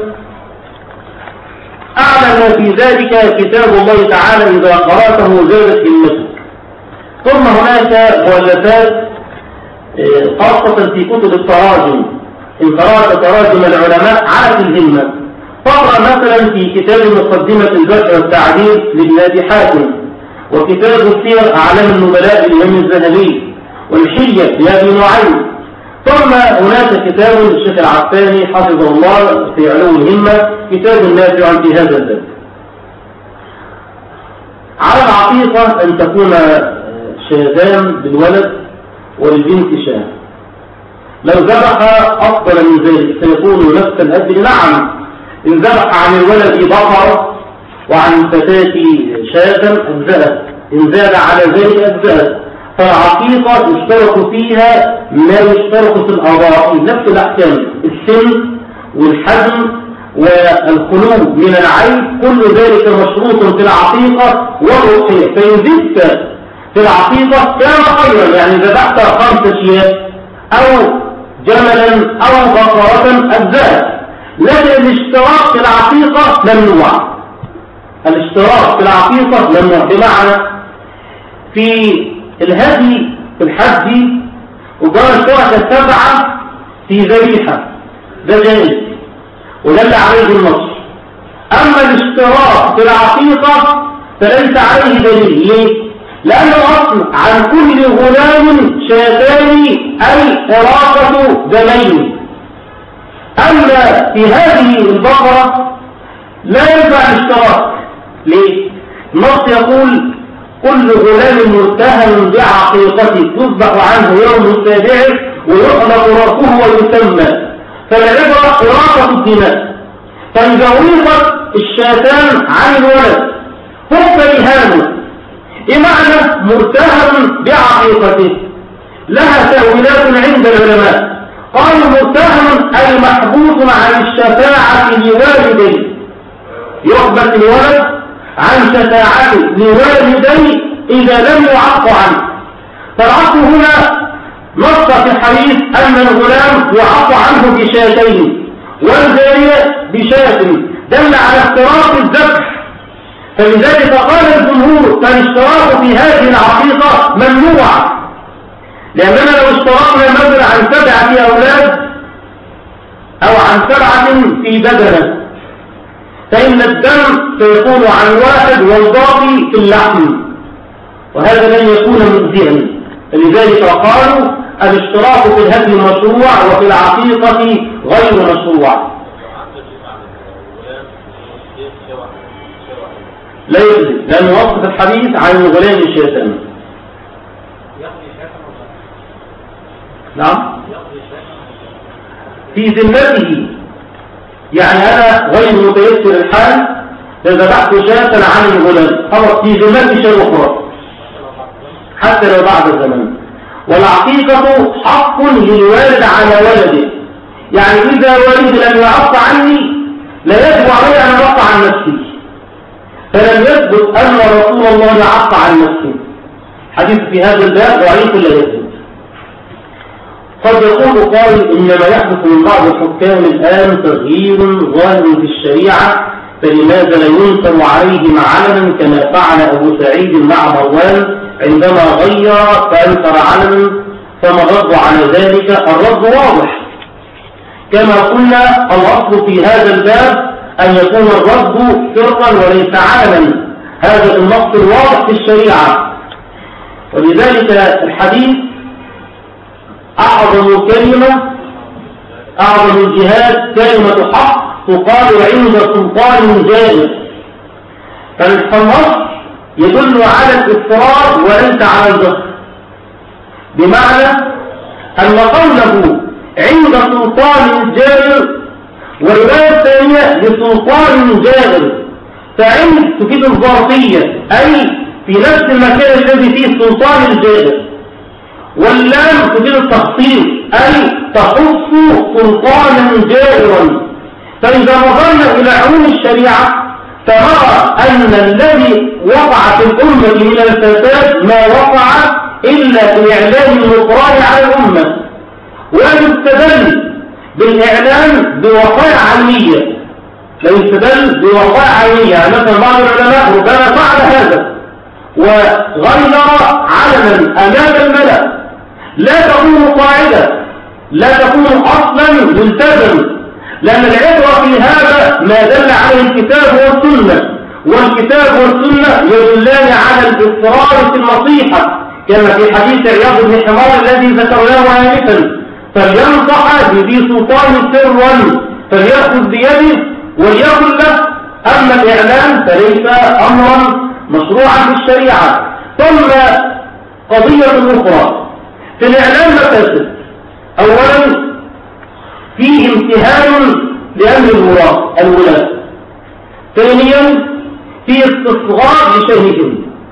أعلم في ذلك كتاب الله تعالى إذا قرأته زادت همتك. ثم هناك مؤلفات خاصة في كتب التراجم، إن قرأت تراجم العلماء على الهمة. فاقرأ مثلا في كتاب مقدمة الجرح والتعديل لابن أبي حاتم، وكتاب السير أعلام النبلاء للإمام الذهبي، والحية لأبي نعيم. ثم هناك كتاب الشيخ العفاني حفظه الله في علو الهمة، كتاب نافع في هذا الباب. على العقيقة أن تكون شاذان بالولد وللبنت شاه. لو ذبح أفضل من ذلك سيكون نفس الأجر. نعم، إن ذبح عن الولد بقرة وعن الفتاة شاة أجزأت، إن زاد على ذلك أجزأت. فالعقيقة يشترط فيها ما يشترط في الأضاحي نفس الأحكام، السن والحجم والخلو من العيب، كل ذلك مشروط في العقيقة والأضحية. فإن زدت في العقيقة كان خيرا، يعني ذبحت 5 شياه أو جملا أو بقرة أجزاء، لكن الاشتراك في العقيقة ممنوع. الاشتراك في العقيقة ممنوع، بمعنى في الهدي في الحج وقال اشترك 7 في ذبيحة، ده جائز ودل عليه النص. أما الاشتراك في العقيقة فليس عليه دليل. ليه؟ لأنه أصل عن كل غلام شاتان أي إراقة دمين. أما في هذه البقرة لا ينفع الاشتراك. ليه؟ النص يقول كل غلام مرتهن بعقيقته يذبح عنه يوم السابع ويحلق رأسه ويسمى، فالعبرة إراقة الدماء. فإذا أريقت الشاتان عن الولد فك إهانه. إيه معنى مرتهن بعقيقته؟ لها تأويلات عند العلماء. قالوا مرتهن أي محبوس عن الشفاعة لوالديه، يحبس الولد عن شفاعته لوالديه إذا لم يعق عنه. فالعق هنا نص في الحديث أن الغلام يعق عنه بشاتين والجارية بشاة، دل على افتراق الذبح. فلذلك قال الجمهور فالاشتراك في هذه العقيقة ممنوع، لأننا لو اشتركنا مثلا عن 7 أولاد أو عن 7 في بدنة فإن الدم سيكون عن 1 والباقي في اللحم، وهذا لن يكون مجزئا. فلذلك قالوا الاشتراك في الهدي مشروع وفي العقيقة غير مشروع. لا يجزي، لأنه وصف الحديث عن الغلام الشيطان. نعم، في ذمته، يعني أنا غير متيسر الحال ذبحت شاة عن الغلام، خلاص في ذمتي شيء أخرى حتى لو بعد الزمن. والعقيقة حق للوالد على ولده، يعني إذا والدي لم يعق عني لا يجب علي أن أعق عن نفسي، فلم يثبت أن رسول الله عق عن نفسه. حديث في هذا الباب ضعيف لا يثبت. قد يقول قائل إنما يحدث من بعض الحكام الآن تغيير ظاهر في الشريعة، فلماذا لا ينكر عليهم علنا كما فعل أبو سعيد مع مروان عندما غير فأنكر علنا؟ فما الرد على ذلك؟ الرد واضح كما قلنا، الأصل في هذا الباب أن يكون الرد سرا وليس علنا، هذا النص الواضح في الشريعة. ولذلك الحديث أعظم كلمة، أعظم الجهاد كلمة حق تقال عند سلطان جائر. فالنص يدل على الإصرار وليس على الجهر، بمعنى أن قوله عند سلطان جائر والرواية الثانية لسلطان جائر، فعند تفيد الظرفية أي في نفس المكان الذي فيه السلطان الجائر، واللام تفيد التخصيص أي تخص سلطانا جائرا. فإذا نظرنا إلى عموم الشريعة فنرى أن الذي وقع في الأمة من الفساد ما وقع إلا بإعلان النصران على الأمة، ويستدل بالإعلان بوقائع علمية. لو يستدل بوقائع علمية، يعني مثلا بعض العلماء ربما فعل هذا وغير علنا أمام الملأ، لا تكون قاعدة، لا تكون أصلا ملتزم، لأن العبرة في هذا ما دل عليه الكتاب والسنة، والكتاب والسنة يدلان على الإصرار في النصيحة، كما في حديث عياض بن حمار الذي ذكرناه آنفا، فلينصح بذي سلطان سرا فليأخذ بيده وليأخذ له. أما الإعلان فليس أمرا مشروعا في الشريعة. ثم قضية أخرى في الإعلان مفاسد. أولا فيه امتهان لأمر الولاة، ثانيا فيه استصغار لشيئهم،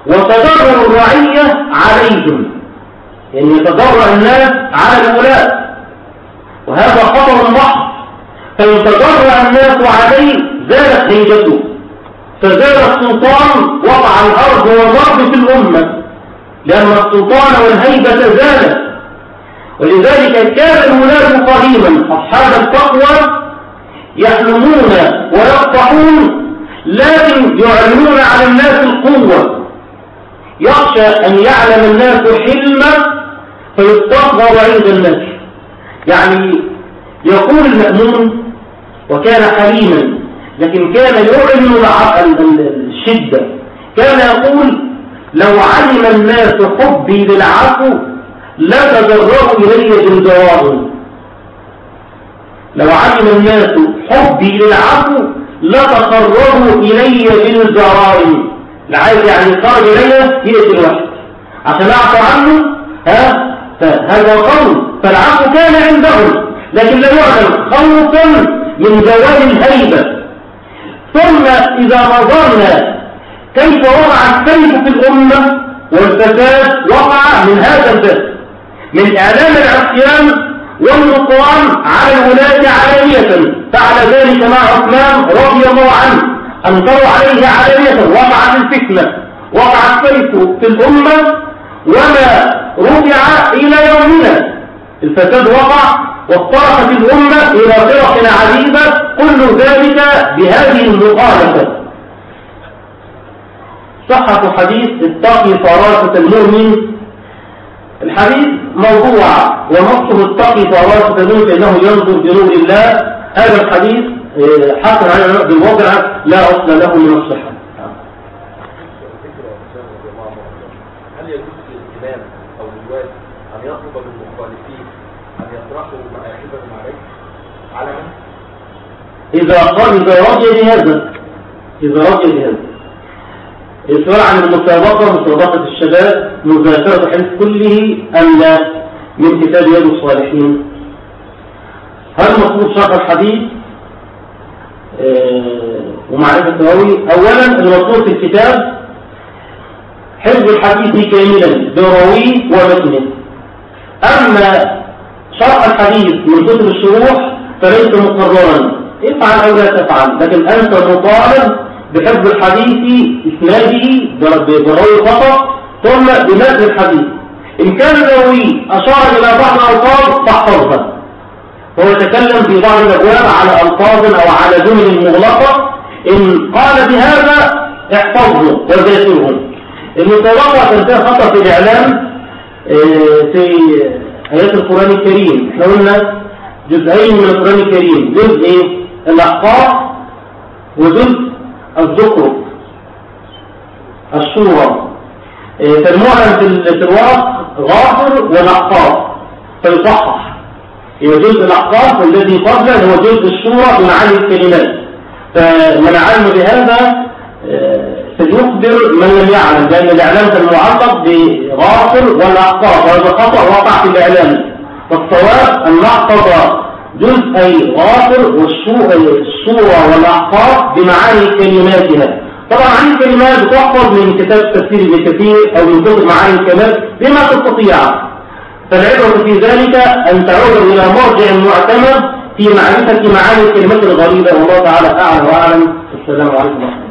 وتضرر الرعية عليهم، يعني يتضرر الناس على الولاة، وهذا خطر محض. فإن تضرر الناس عليه زالت هيبته، فزال السلطان وقع الأرض وضرب في الأمة، لأن السلطان والهيبة زالت. ولذلك كان الولاة قديما أصحاب التقوى يحلمون ويقطعون، لكن يعلنون على الناس القوة. يخشى أن يعلم الناس حلما فيستصغر عند الناس. يعني يقول المأمون وكان حليما، لكن كان يعلن الشدة. كان يقول لو علم الناس حبي للعفو لتجرؤوا إلي بالجواب. لو علم الناس حبي للعفو لتقربوا إلي بالجرائم. العايز يعني خرج إلي يأتي الوحد عشان أعفو عنه. فهذا قول. فالعفو كان عندهم، لكن لا يعلم خوفا من زوال الهيبة. ثم إذا نظرنا كيف وقع السيف في الأمة والفساد، وقع من هذا الباب، من إعلان العصيان والنقران على الولاة علانية. فعل ذلك مع عثمان رضي الله عنه، أنكروا عليه علانية، وقعت الفتنة، وقع السيف في الأمة، وما رفع إلى يومنا. الفساد وقع وافترقت الأمة إلى فرق عديدة، كل ذلك بهذه المخالفة. صحة حديث اتقي فراسة المؤمن، الحديث موضوع ونصه اتقي فراسة المؤمن فإنه ينظر بنور الله. هذا الحديث حكم على بالوضع لا أصل له من الصحة. هل يجوز للإمام أو الوالي أن يطلب بالمخالفين أن يطرحوا مآخذهم عليه علنا؟ إذا رضي بهذا السؤال عن المسابقة، مسابقة الشباب، مذاكرة الحديث كله أم من كتاب يد الصالحين؟ هل مطلوب شرح الحديث ومعرفة النووي؟ أولا المطلوب في الكتاب حفظ الحديث كاملا براويه ومتنه. أما شرح الحديث من كتب الشروح فليس مقررا، افعل أو لا تفعل، لكن أنت مطالب بحفظ الحديث إسناده براوي فقط ثم بمتن الحديث. إن كان الراوي أشار إلى بعض الألفاظ فاحفظها، هو يتكلم في بعض الأبواب على ألفاظ أو على جمل مغلقة، إن قال بهذا احفظه وذاكره. المسابقة تنتهي خطأ في الإعلام في آيات القرآن الكريم. احنا قلنا جزئين من القرآن الكريم، جزء الأحقاف وجزء الزخرف الشورى. فالمعلن في الورق غافر والأحقاف فيصحح، هو جزء الأحقاف والذي قبله هو جزء الشورى بمعاني الكلمات. فمن علم بهذا فليخبر من لم يعلم، لأن الإعلام كان معلق بغافر والأحقاف، وهذا خطأ وقع في الإعلام. فالصواب أن نحفظ جزء غافر والشورى والأحقاف بمعاني كلماتها. طبعا معاني الكلمات بتحفظ من كتاب تفسير ابن كثير أو من كتب معاني الكلمات بما تستطيع. فالعبرة في ذلك أن تعود إلى مرجع معتمد في معرفة معاني الكلمات الغريبة. والله تعالى أعلم وأعلم. السلام عليكم ورحمة الله.